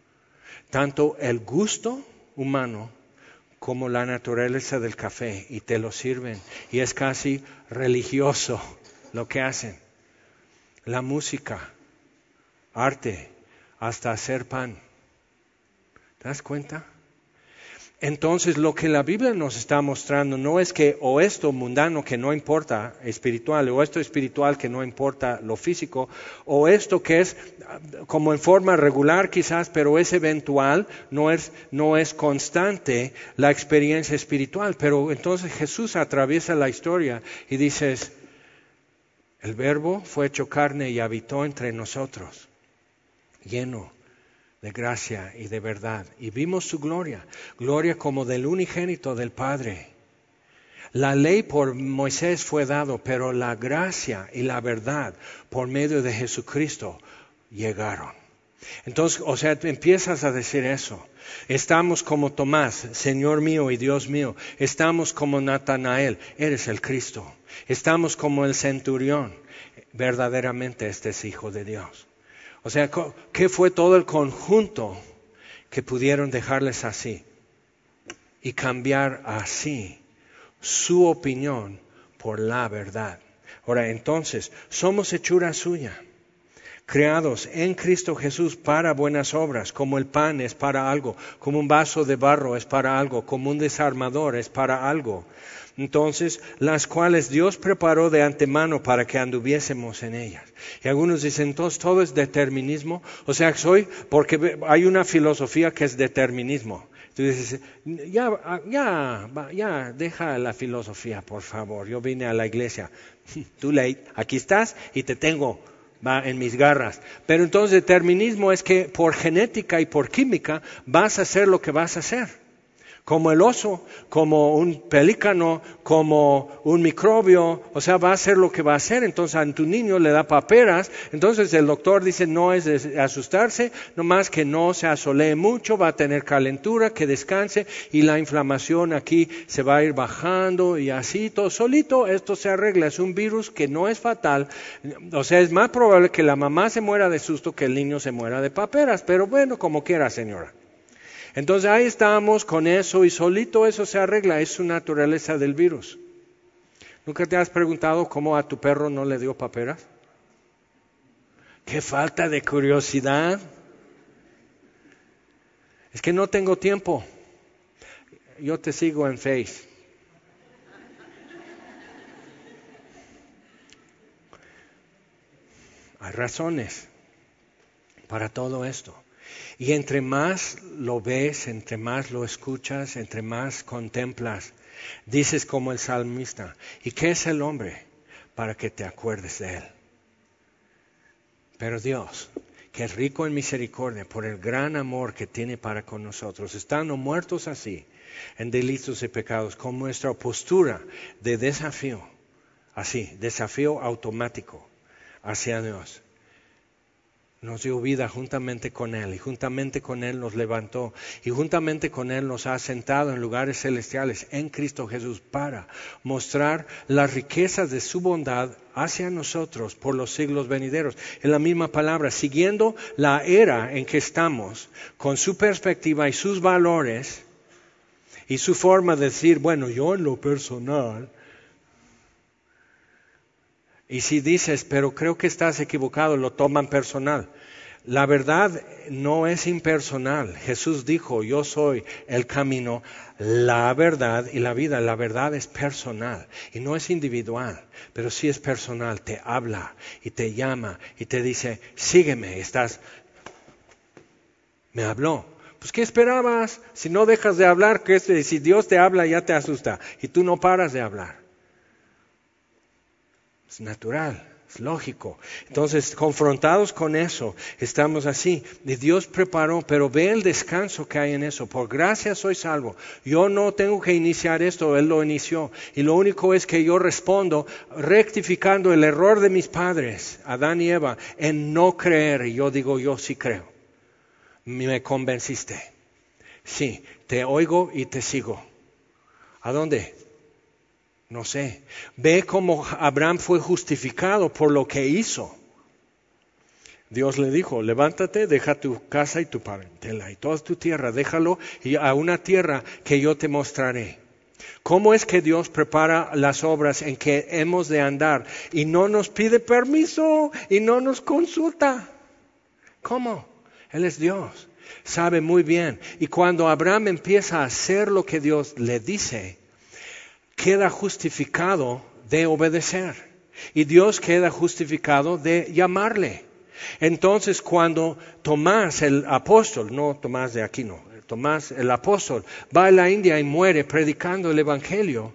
tanto el gusto humano como la naturaleza del café y te lo sirven. Y es casi religioso lo que hacen. La música, arte, hasta hacer pan. ¿Te das cuenta? Entonces lo que la Biblia nos está mostrando no es que o esto mundano que no importa espiritual, o esto espiritual que no importa lo físico, o esto que es como en forma regular quizás, pero es eventual, no es constante la experiencia espiritual. Pero entonces Jesús atraviesa la historia y dices, el Verbo fue hecho carne y habitó entre nosotros, lleno de gracia y de verdad. Y vimos su gloria como del unigénito del Padre. La ley por Moisés fue dado, pero la gracia y la verdad por medio de Jesucristo llegaron. Entonces, o sea, empiezas a decir eso. Estamos como Tomás, Señor mío y Dios mío. Estamos como Natanael, eres el Cristo. Estamos como el centurión, verdaderamente este es Hijo de Dios. O sea, ¿qué fue todo el conjunto que pudieron dejarles así y cambiar así su opinión por la verdad? Ahora, entonces, somos hechura suya, creados en Cristo Jesús para buenas obras, como el pan es para algo, como un vaso de barro es para algo, como un desarmador es para algo. Entonces, las cuales Dios preparó de antemano para que anduviésemos en ellas. Y algunos dicen, entonces todo es determinismo. O sea, porque hay una filosofía que es determinismo. Tú dices, ya, deja la filosofía, por favor. Yo vine a la iglesia. Too late. Aquí estás y te tengo en mis garras. Pero entonces determinismo es que por genética y por química vas a hacer lo que vas a hacer. Como el oso, como un pelícano, como un microbio, o sea, va a hacer lo que va a hacer. Entonces a tu niño le da paperas, entonces el doctor dice no es de asustarse, nomás que no se asolee mucho, va a tener calentura, que descanse y la inflamación aquí se va a ir bajando y así todo solito esto se arregla. Es un virus que no es fatal, o sea, es más probable que la mamá se muera de susto que el niño se muera de paperas, pero bueno, como quiera, señora. Entonces ahí estamos con eso y solito eso se arregla, es su naturaleza del virus. ¿Nunca te has preguntado cómo a tu perro no le dio paperas? ¡Qué falta de curiosidad! Es que no tengo tiempo. Yo te sigo en Face. Hay razones para todo esto. Y entre más lo ves, entre más lo escuchas, entre más contemplas, dices como el salmista, ¿y qué es el hombre para que te acuerdes de él? Pero Dios, que es rico en misericordia por el gran amor que tiene para con nosotros, estando muertos así en delitos y pecados, con nuestra postura de desafío, así, desafío automático hacia Dios, nos dio vida juntamente con Él, y juntamente con Él nos levantó, y juntamente con Él nos ha sentado en lugares celestiales en Cristo Jesús para mostrar las riquezas de su bondad hacia nosotros por los siglos venideros. En la misma palabra, siguiendo la era en que estamos, con su perspectiva y sus valores, y su forma de decir, bueno, yo en lo personal. Y si dices, pero creo que estás equivocado, lo toman personal. La verdad no es impersonal. Jesús dijo, yo soy el camino, la verdad y la vida. La verdad es personal y no es individual, pero sí es personal. Te habla y te llama y te dice, sígueme. Me habló. Pues ¿qué esperabas? Si no dejas de hablar, si Dios te habla ya te asusta y tú no paras de hablar. Es natural, es lógico. Entonces, confrontados con eso, estamos así. Y Dios preparó, pero ve el descanso que hay en eso. Por gracia soy salvo. Yo no tengo que iniciar esto, Él lo inició. Y lo único es que yo respondo rectificando el error de mis padres, Adán y Eva, en no creer. Y yo digo, yo sí creo. Me convenciste. Sí, te oigo y te sigo. ¿A dónde? No sé. Ve cómo Abraham fue justificado por lo que hizo. Dios le dijo, levántate, deja tu casa y tu parentela y toda tu tierra, déjalo y a una tierra que yo te mostraré. ¿Cómo es que Dios prepara las obras en que hemos de andar y no nos pide permiso y no nos consulta? ¿Cómo? Él es Dios, sabe muy bien. Y cuando Abraham empieza a hacer lo que Dios le dice, queda justificado de obedecer y Dios queda justificado de llamarle. Entonces cuando Tomás el apóstol, no Tomás de Aquino, Tomás el apóstol va a la India y muere predicando el evangelio,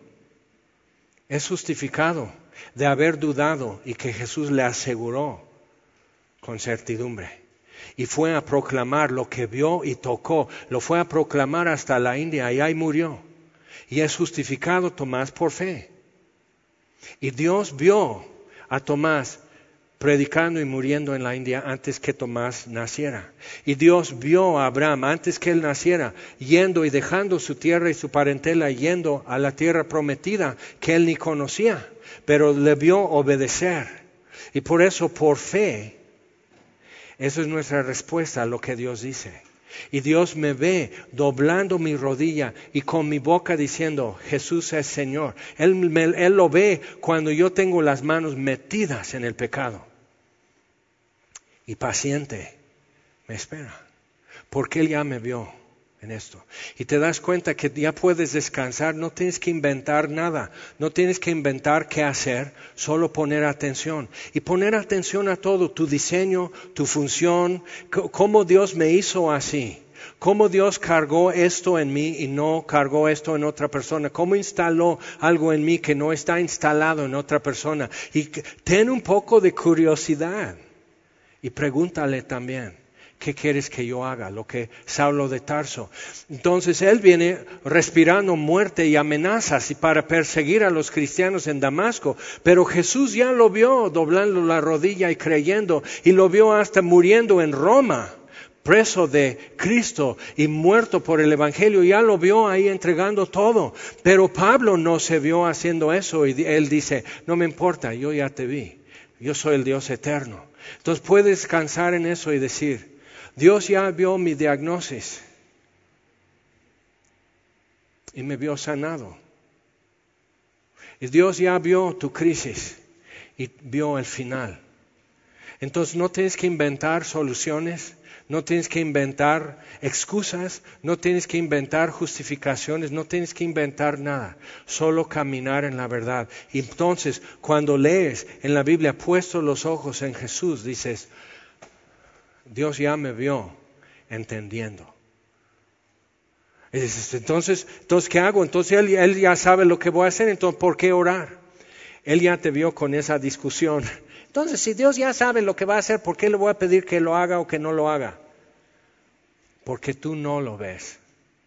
es justificado de haber dudado y que Jesús le aseguró con certidumbre. Y fue a proclamar lo que vio y tocó, lo fue a proclamar hasta la India y ahí murió. Y es justificado Tomás por fe. Y Dios vio a Tomás predicando y muriendo en la India antes que Tomás naciera. Y Dios vio a Abraham antes que él naciera, yendo y dejando su tierra y su parentela, yendo a la tierra prometida que él ni conocía, pero le vio obedecer. Y por eso, por fe, esa es nuestra respuesta a lo que Dios dice. Y Dios me ve doblando mi rodilla y con mi boca diciendo, Jesús es Señor. Él lo ve cuando yo tengo las manos metidas en el pecado. Y paciente me espera, porque Él ya me vio en esto. Y te das cuenta que ya puedes descansar, no tienes que inventar nada, no tienes que inventar qué hacer, solo poner atención. Y poner atención a todo, tu diseño, tu función, cómo Dios me hizo así, cómo Dios cargó esto en mí y no cargó esto en otra persona, cómo instaló algo en mí que no está instalado en otra persona. Y ten un poco de curiosidad y pregúntale también. ¿Qué quieres que yo haga? Lo que Saulo de Tarso. Entonces él viene respirando muerte y amenazas y para perseguir a los cristianos en Damasco. Pero Jesús ya lo vio doblando la rodilla y creyendo, y lo vio hasta muriendo en Roma, preso de Cristo y muerto por el Evangelio. Ya lo vio ahí entregando todo. Pero Pablo no se vio haciendo eso, y él dice, no me importa, yo ya te vi. Yo soy el Dios eterno. Entonces puedes descansar en eso y decir, Dios ya vio mi diagnosis y me vio sanado. Y Dios ya vio tu crisis y vio el final. Entonces no tienes que inventar soluciones, no tienes que inventar excusas, no tienes que inventar justificaciones, no tienes que inventar nada, solo caminar en la verdad. Y entonces cuando lees en la Biblia, puesto los ojos en Jesús, dices, Dios ya me vio entendiendo. Y dices, entonces, ¿qué hago? Entonces él ya sabe lo que voy a hacer, entonces ¿por qué orar? Él ya te vio con esa discusión. Entonces, si Dios ya sabe lo que va a hacer, ¿por qué le voy a pedir que lo haga o que no lo haga? Porque tú no lo ves.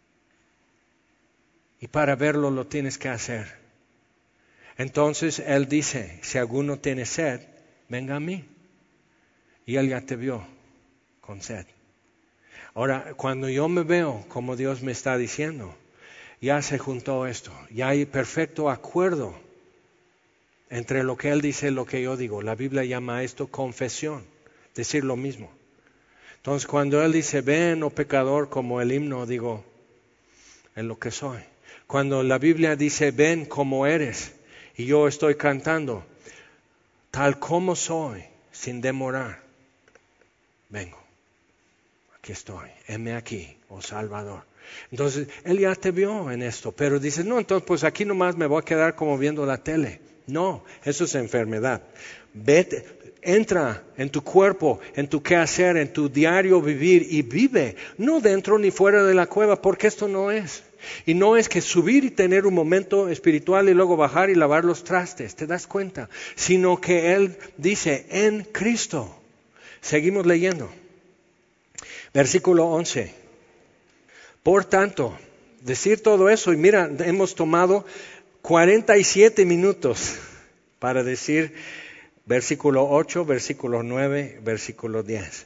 Y para verlo lo tienes que hacer. Entonces Él dice, si alguno tiene sed, venga a mí. Y Él ya te vio con sed. Ahora, cuando yo me veo como Dios me está diciendo, ya se juntó esto, ya hay perfecto acuerdo entre lo que Él dice y lo que yo digo. La Biblia llama esto confesión, decir lo mismo. Entonces cuando Él dice, ven, oh pecador, como el himno, digo, en lo que soy. Cuando la Biblia dice, ven como eres, y yo estoy cantando, tal como soy, sin demorar, vengo. Aquí estoy, heme aquí, oh Salvador. Entonces, Él ya te vio en esto, pero dices, no, entonces pues aquí nomás me voy a quedar como viendo la tele. No, eso es enfermedad. Vete, entra en tu cuerpo, en tu quehacer, en tu diario vivir y vive, no dentro ni fuera de la cueva, porque esto no es. Y no es que subir y tener un momento espiritual y luego bajar y lavar los trastes, ¿te das cuenta? Sino que Él dice, en Cristo. Seguimos leyendo. Versículo 11. Por tanto, decir todo eso, y mira, hemos tomado 47 minutos para decir versículo 8, versículo 9, versículo 10.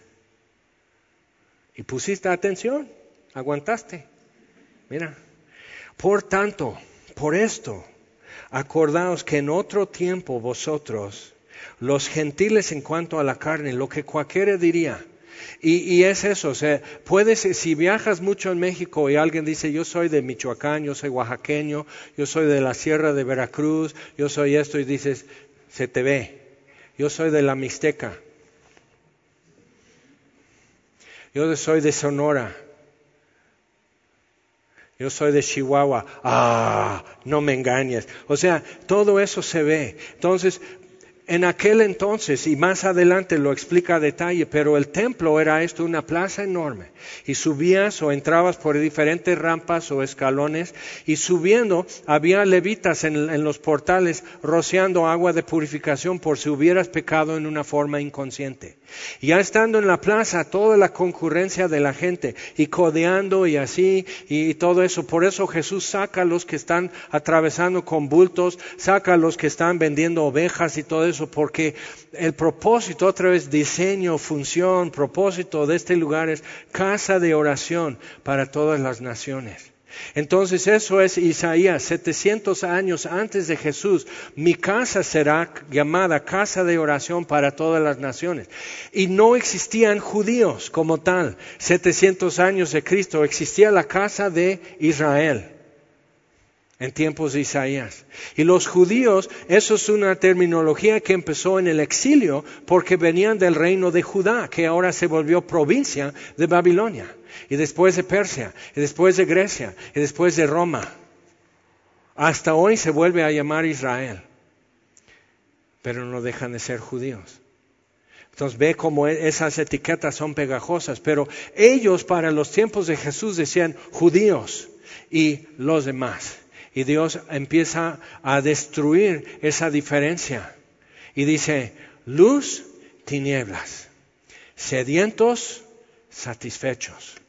Y pusiste atención, aguantaste. Mira, por tanto, por esto, acordaos que en otro tiempo vosotros, los gentiles en cuanto a la carne, lo que cualquiera diría, y es eso, o sea, puedes, si viajas mucho en México y alguien dice, yo soy de Michoacán, yo soy oaxaqueño, yo soy de la Sierra de Veracruz, yo soy esto, y dices, se te ve, yo soy de la Mixteca, yo soy de Sonora, yo soy de Chihuahua, no me engañes. O sea, todo eso se ve. Entonces, en aquel entonces, y más adelante lo explica a detalle, pero el templo era esto, una plaza enorme. Y subías o entrabas por diferentes rampas o escalones, y subiendo había levitas en los portales rociando agua de purificación por si hubieras pecado en una forma inconsciente. Y ya estando en la plaza, toda la concurrencia de la gente, y codeando y así, y todo eso. Por eso Jesús saca a los que están atravesando con bultos, saca a los que están vendiendo ovejas y todo eso, porque el propósito, otra vez diseño, función, propósito de este lugar es casa de oración para todas las naciones. Entonces eso es Isaías, 700 años antes de Jesús. Mi casa será llamada casa de oración para todas las naciones. Y no existían judíos como tal. 700 años de Cristo existía la casa de Israel en tiempos de Isaías. Y los judíos, eso es una terminología que empezó en el exilio porque venían del reino de Judá, que ahora se volvió provincia de Babilonia. Y después de Persia, y después de Grecia, y después de Roma. Hasta hoy se vuelve a llamar Israel. Pero no dejan de ser judíos. Entonces ve cómo esas etiquetas son pegajosas. Pero ellos para los tiempos de Jesús decían judíos y los demás. Y Dios empieza a destruir esa diferencia. Y dice, luz, tinieblas. Sedientos, satisfechos.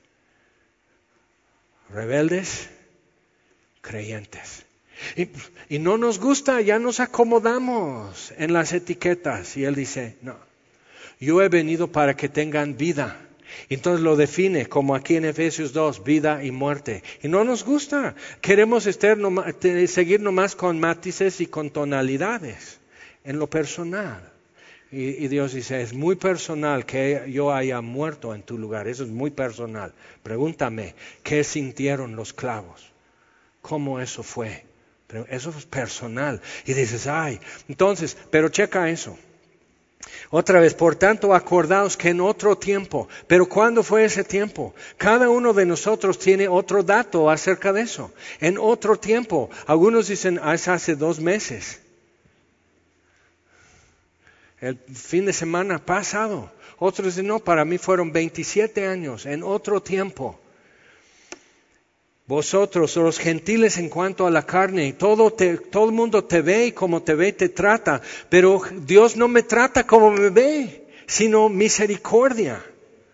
Rebeldes, creyentes. Y no nos gusta, ya nos acomodamos en las etiquetas. Y Él dice, no, yo he venido para que tengan vida. Entonces lo define como aquí en Efesios 2, vida y muerte. Y no nos gusta, queremos seguir nomás con matices y con tonalidades en lo personal. Y Dios dice, es muy personal que yo haya muerto en tu lugar, eso es muy personal. Pregúntame, ¿qué sintieron los clavos? ¿Cómo eso fue? Pero eso es personal. Y dices, entonces, pero checa eso. Otra vez, por tanto, acordaos que en otro tiempo, pero ¿cuándo fue ese tiempo? Cada uno de nosotros tiene otro dato acerca de eso. En otro tiempo, algunos dicen, es hace 2 meses. El fin de semana pasado. Otros dicen, no, para mí fueron 27 años, en otro tiempo. Vosotros, los gentiles en cuanto a la carne, todo el mundo te ve y como te ve te trata, pero Dios no me trata como me ve, sino misericordia.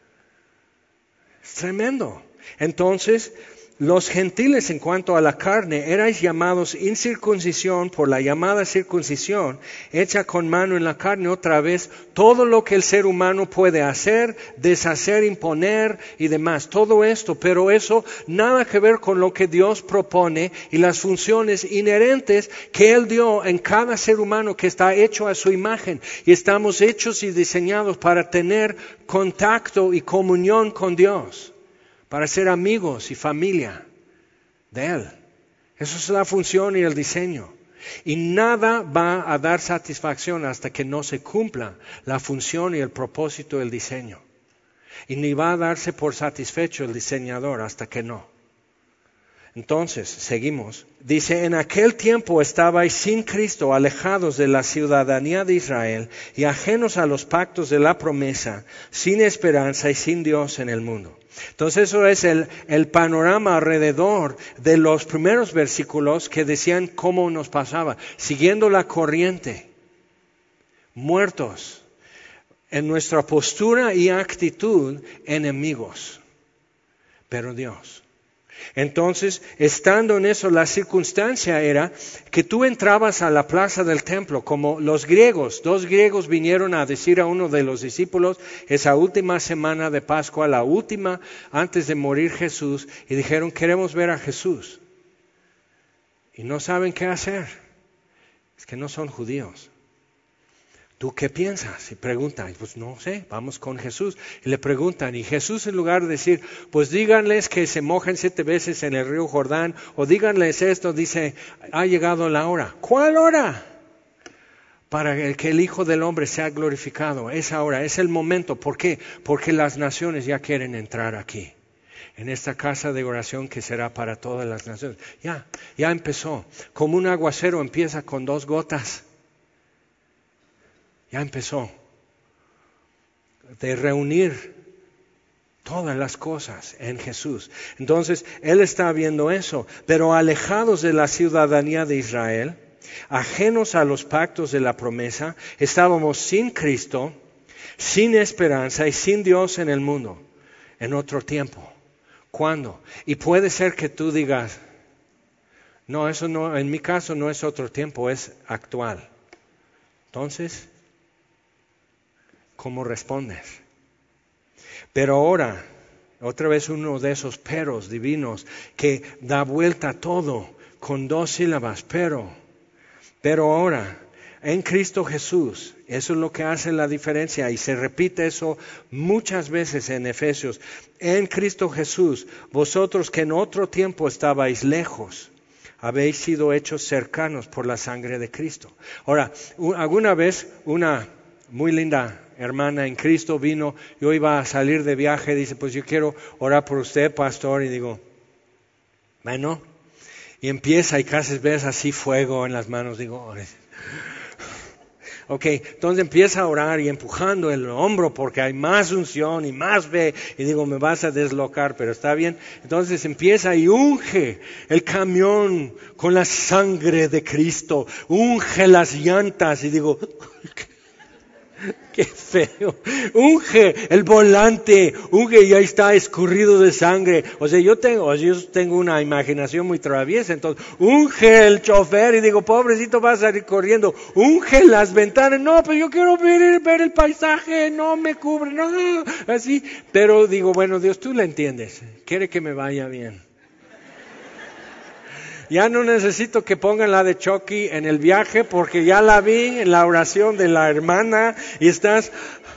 Es tremendo. Entonces, los gentiles en cuanto a la carne erais llamados incircuncisión por la llamada circuncisión, hecha con mano en la carne otra vez, todo lo que el ser humano puede hacer, deshacer, imponer y demás, todo esto, pero eso nada que ver con lo que Dios propone y las funciones inherentes que Él dio en cada ser humano que está hecho a su imagen y estamos hechos y diseñados para tener contacto y comunión con Dios. Para ser amigos y familia de Él. Esa es la función y el diseño. Y nada va a dar satisfacción hasta que no se cumpla la función y el propósito del diseño. Y ni va a darse por satisfecho el diseñador hasta que no. Entonces, seguimos. Dice, en aquel tiempo estabais sin Cristo, alejados de la ciudadanía de Israel y ajenos a los pactos de la promesa, sin esperanza y sin Dios en el mundo. Entonces eso es el panorama alrededor de los primeros versículos que decían cómo nos pasaba, siguiendo la corriente, muertos en nuestra postura y actitud, enemigos, pero Dios. Entonces, estando en eso, la circunstancia era que tú entrabas a la plaza del templo como los griegos. 2 griegos vinieron a decir a uno de los discípulos esa última semana de Pascua, la última antes de morir Jesús, y dijeron, queremos ver a Jesús. Y no saben qué hacer. Es que no son judíos. ¿Tú qué piensas? Y preguntan, pues no sé, vamos con Jesús. Y le preguntan, y Jesús en lugar de decir, pues díganles que se mojen 7 veces en el río Jordán, o díganles esto, dice, ha llegado la hora. ¿Cuál hora? Para que el Hijo del Hombre sea glorificado. Esa hora, es el momento. ¿Por qué? Porque las naciones ya quieren entrar aquí. En esta casa de oración que será para todas las naciones. Ya empezó. Como un aguacero empieza con 2 gotas. Ya empezó de reunir todas las cosas en Jesús. Entonces, Él está viendo eso, pero alejados de la ciudadanía de Israel, ajenos a los pactos de la promesa, estábamos sin Cristo, sin esperanza y sin Dios en el mundo, en otro tiempo. ¿Cuándo? Y puede ser que tú digas, no, eso no, en mi caso no es otro tiempo, es actual. Entonces, ¿cómo respondes? Pero ahora, otra vez uno de esos peros divinos que da vuelta a todo con 2 sílabas, pero ahora, en Cristo Jesús, eso es lo que hace la diferencia y se repite eso muchas veces en Efesios. En Cristo Jesús, vosotros que en otro tiempo estabais lejos, habéis sido hechos cercanos por la sangre de Cristo. Ahora, alguna vez una muy linda hermana en Cristo vino, yo iba a salir de viaje, dice, pues yo quiero orar por usted, pastor, y digo, bueno, y empieza y casi ves así fuego en las manos, digo, ok, entonces empieza a orar y empujando el hombro porque hay más unción y más fe, y digo, me vas a deslocar, pero está bien. Entonces empieza y unge el camión con la sangre de Cristo, unge las llantas, y digo, Qué feo. Unge el volante, unge y ahí está escurrido de sangre. O sea, yo tengo una imaginación muy traviesa, entonces unge el chofer y digo, pobrecito, va a salir corriendo. Unge las ventanas, no, pero yo quiero ver el paisaje, no me cubre, no, así. Pero digo, bueno, Dios, tú le entiendes, quiere que me vaya bien. Ya no necesito que pongan la de Chucky en el viaje porque ya la vi en la oración de la hermana y estás...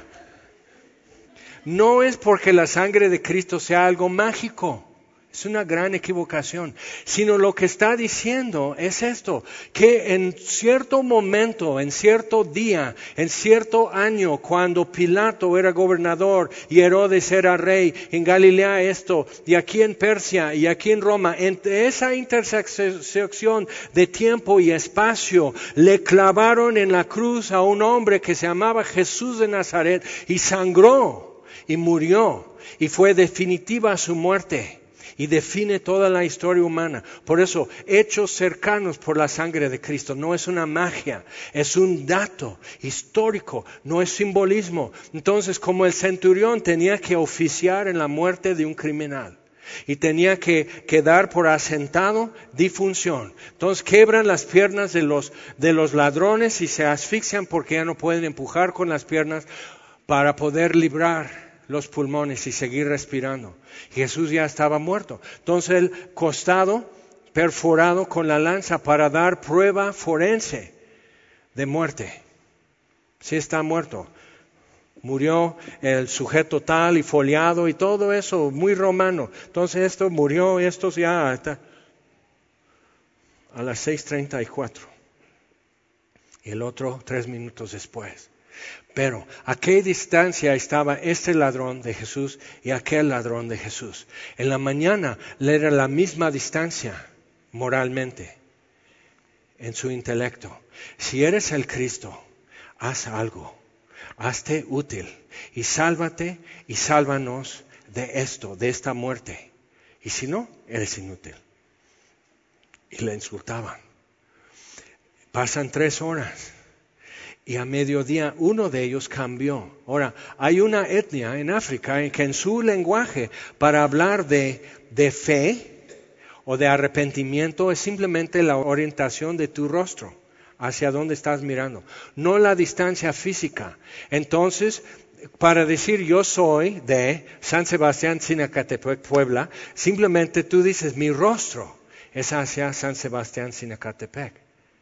No es porque la sangre de Cristo sea algo mágico. Es una gran equivocación, sino lo que está diciendo es esto, que en cierto momento, en cierto día, en cierto año, cuando Pilato era gobernador y Herodes era rey, en Galilea esto, y aquí en Persia y aquí en Roma, entre esa intersección de tiempo y espacio, le clavaron en la cruz a un hombre que se llamaba Jesús de Nazaret y sangró y murió y fue definitiva su muerte. Y define toda la historia humana. Por eso, hechos cercanos por la sangre de Cristo. No es una magia, es un dato histórico, no es simbolismo. Entonces, como el centurión tenía que oficiar en la muerte de un criminal y tenía que quedar por asentado difunción. Entonces, quebran las piernas de los ladrones y se asfixian porque ya no pueden empujar con las piernas para poder librar los pulmones y seguir respirando. Jesús ya estaba muerto. Entonces el costado perforado con la lanza para dar prueba forense de muerte. Sí está muerto. Murió el sujeto tal y foliado y todo eso, muy romano. Entonces esto murió, esto ya está a las 6:34. Y el otro 3 minutos después. Pero ¿a qué distancia estaba este ladrón de Jesús y aquel ladrón de Jesús? En la mañana le era la misma distancia moralmente, en su intelecto. Si eres el Cristo, haz algo, hazte útil y sálvate y sálvanos de esto, de esta muerte. Y si no, eres inútil. Y le insultaban. Pasan 3 horas. Y a mediodía uno de ellos cambió. Ahora, hay una etnia en África en que en su lenguaje para hablar de fe o de arrepentimiento es simplemente la orientación de tu rostro, hacia dónde estás mirando, no la distancia física. Entonces, para decir yo soy de San Sebastián, Sinacatepec, Puebla, simplemente tú dices mi rostro es hacia San Sebastián, Sinacatepec.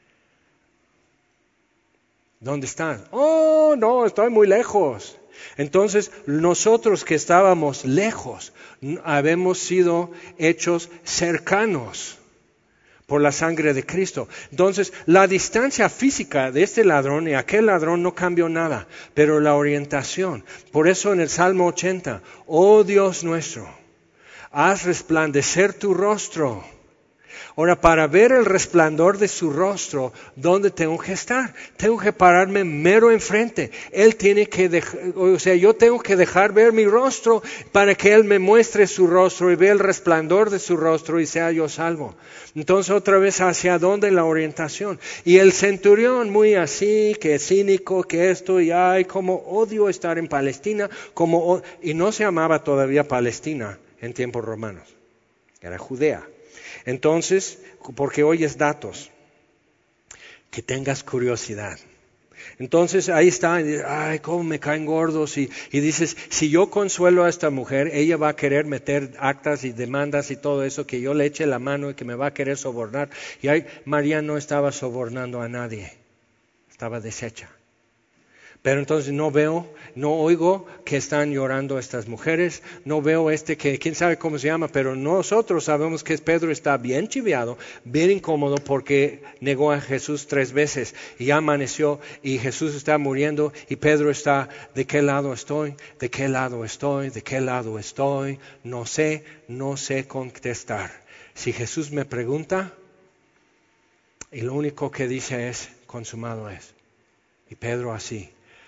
¿Dónde estás? Oh, no, estoy muy lejos. Entonces, nosotros que estábamos lejos, habemos sido hechos cercanos por la sangre de Cristo. Entonces, la distancia física de este ladrón y aquel ladrón no cambió nada, pero la orientación. Por eso en el Salmo 80, oh Dios nuestro, haz resplandecer tu rostro. Ahora, para ver el resplandor de su rostro, ¿dónde tengo que estar? Tengo que pararme mero enfrente. Él tiene que yo tengo que dejar ver mi rostro para que Él me muestre su rostro y vea el resplandor de su rostro y sea yo salvo. Entonces, otra vez, ¿hacia dónde la orientación? Y el centurión, muy así, que cínico, que esto, y ay, como odio estar en Palestina, y no se llamaba todavía Palestina en tiempos romanos, era Judea. Entonces, porque oyes datos, que tengas curiosidad. Entonces ahí está, ay, cómo me caen gordos. Y dices, si yo consuelo a esta mujer, ella va a querer meter actas y demandas y todo eso, que yo le eche la mano y que me va a querer sobornar. Y ahí María no estaba sobornando a nadie, estaba deshecha. Pero entonces no oigo que están llorando estas mujeres, no veo que quién sabe cómo se llama, pero nosotros sabemos que Pedro está bien chiviado, bien incómodo porque negó a Jesús 3 veces y ya amaneció y Jesús está muriendo y Pedro está, ¿de qué lado estoy? ¿De qué lado estoy? ¿De qué lado estoy? No sé contestar. Si Jesús me pregunta y lo único que dice es, consumado es. Y Pedro así.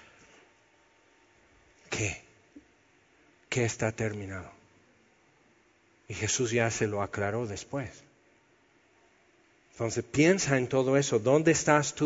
¿Qué está terminado? Y Jesús ya se lo aclaró después. Entonces piensa en todo eso. ¿Dónde estás tú?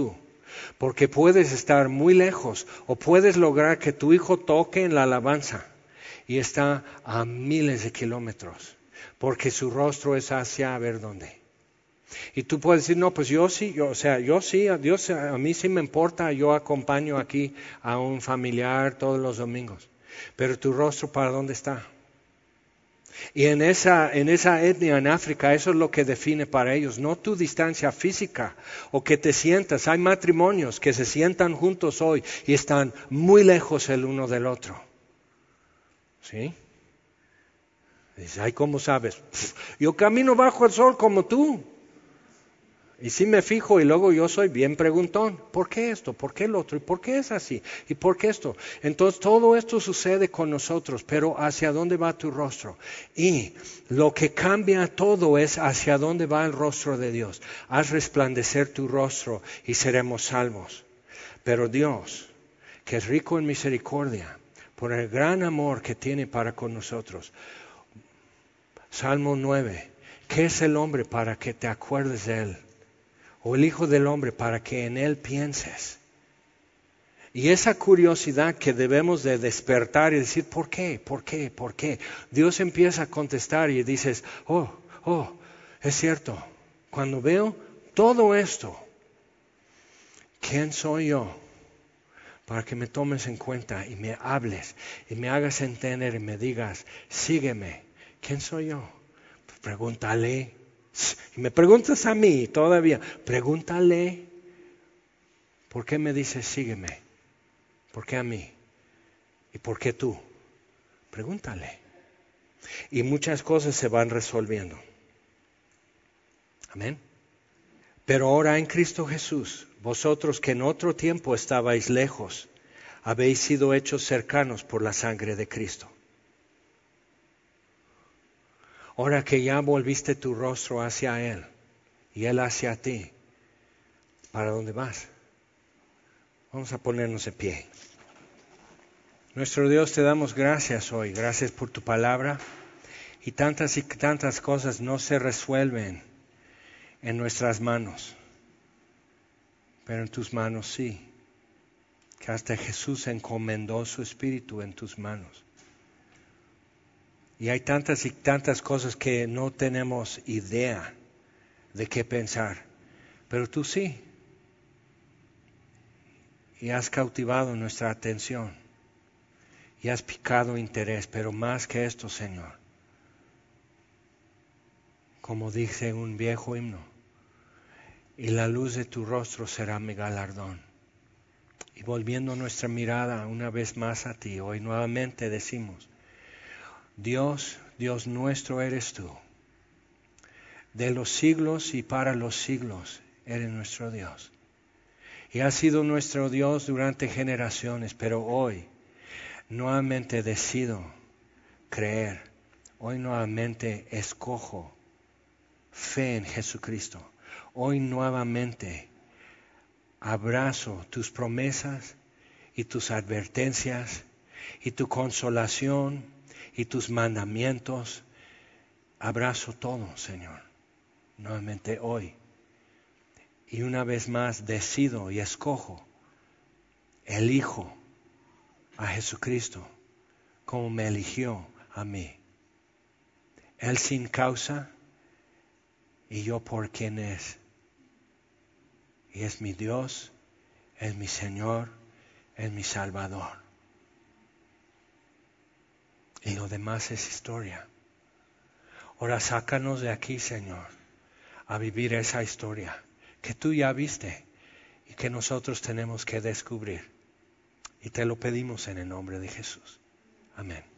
Porque puedes estar muy lejos o puedes lograr que tu hijo toque en la alabanza y está a miles de kilómetros, porque su rostro es hacia a ver dónde. Y tú puedes decir, no, pues yo sí, a Dios, a mí sí me importa, yo acompaño aquí a un familiar todos los domingos. Pero tu rostro, ¿para dónde está? Y en esa etnia en África, eso es lo que define para ellos, no tu distancia física o que te sientas. Hay matrimonios que se sientan juntos hoy y están muy lejos el uno del otro. ¿Sí? Dice, ay, ¿cómo sabes? Yo camino bajo el sol como tú. Y sí me fijo y luego yo soy bien preguntón. ¿Por qué esto? ¿Por qué el otro? ¿Y por qué es así? ¿Y por qué esto? Entonces todo esto sucede con nosotros, pero ¿hacia dónde va tu rostro? Y lo que cambia todo es hacia dónde va el rostro de Dios. Haz resplandecer tu rostro y seremos salvos. Pero Dios, que es rico en misericordia, por el gran amor que tiene para con nosotros. Salmo 9. ¿Qué es el hombre para que te acuerdes de él? O el Hijo del Hombre para que en él pienses. Y esa curiosidad que debemos de despertar y decir, ¿por qué? ¿Por qué? ¿Por qué? Dios empieza a contestar y dices, es cierto. Cuando veo todo esto, ¿quién soy yo? Para que me tomes en cuenta y me hables y me hagas entender y me digas, sígueme. ¿Quién soy yo? Pues pregúntale. Y me preguntas a mí todavía, pregúntale, ¿por qué me dices sígueme? ¿Por qué a mí? ¿Y por qué tú? Pregúntale. Y muchas cosas se van resolviendo. Amén. Pero ahora en Cristo Jesús, vosotros que en otro tiempo estabais lejos, habéis sido hechos cercanos por la sangre de Cristo. Ahora que ya volviste tu rostro hacia Él y Él hacia ti, ¿para dónde vas? Vamos a ponernos de pie. Nuestro Dios, te damos gracias hoy. Gracias por tu palabra. Y tantas cosas no se resuelven en nuestras manos. Pero en tus manos sí. Que hasta Jesús encomendó su espíritu en tus manos. Y hay tantas cosas que no tenemos idea de qué pensar. Pero tú sí. Y has cautivado nuestra atención. Y has picado interés. Pero más que esto, Señor. Como dice un viejo himno. Y la luz de tu rostro será mi galardón. Y volviendo nuestra mirada una vez más a ti. Hoy nuevamente decimos. Dios, Dios nuestro eres tú. De los siglos y para los siglos eres nuestro Dios. Y has sido nuestro Dios durante generaciones, pero hoy nuevamente decido creer. Hoy nuevamente escojo fe en Jesucristo. Hoy nuevamente abrazo tus promesas y tus advertencias y tu consolación y tus mandamientos. Abrazo todo, Señor, nuevamente hoy. Y una vez más decido y escojo, elijo a Jesucristo como me eligió a mí. Él sin causa y yo por quien es. Y es mi Dios, es mi Señor, es mi Salvador. Y lo demás es historia. Ahora sácanos de aquí, Señor, a vivir esa historia que tú ya viste y que nosotros tenemos que descubrir. Y te lo pedimos en el nombre de Jesús. Amén.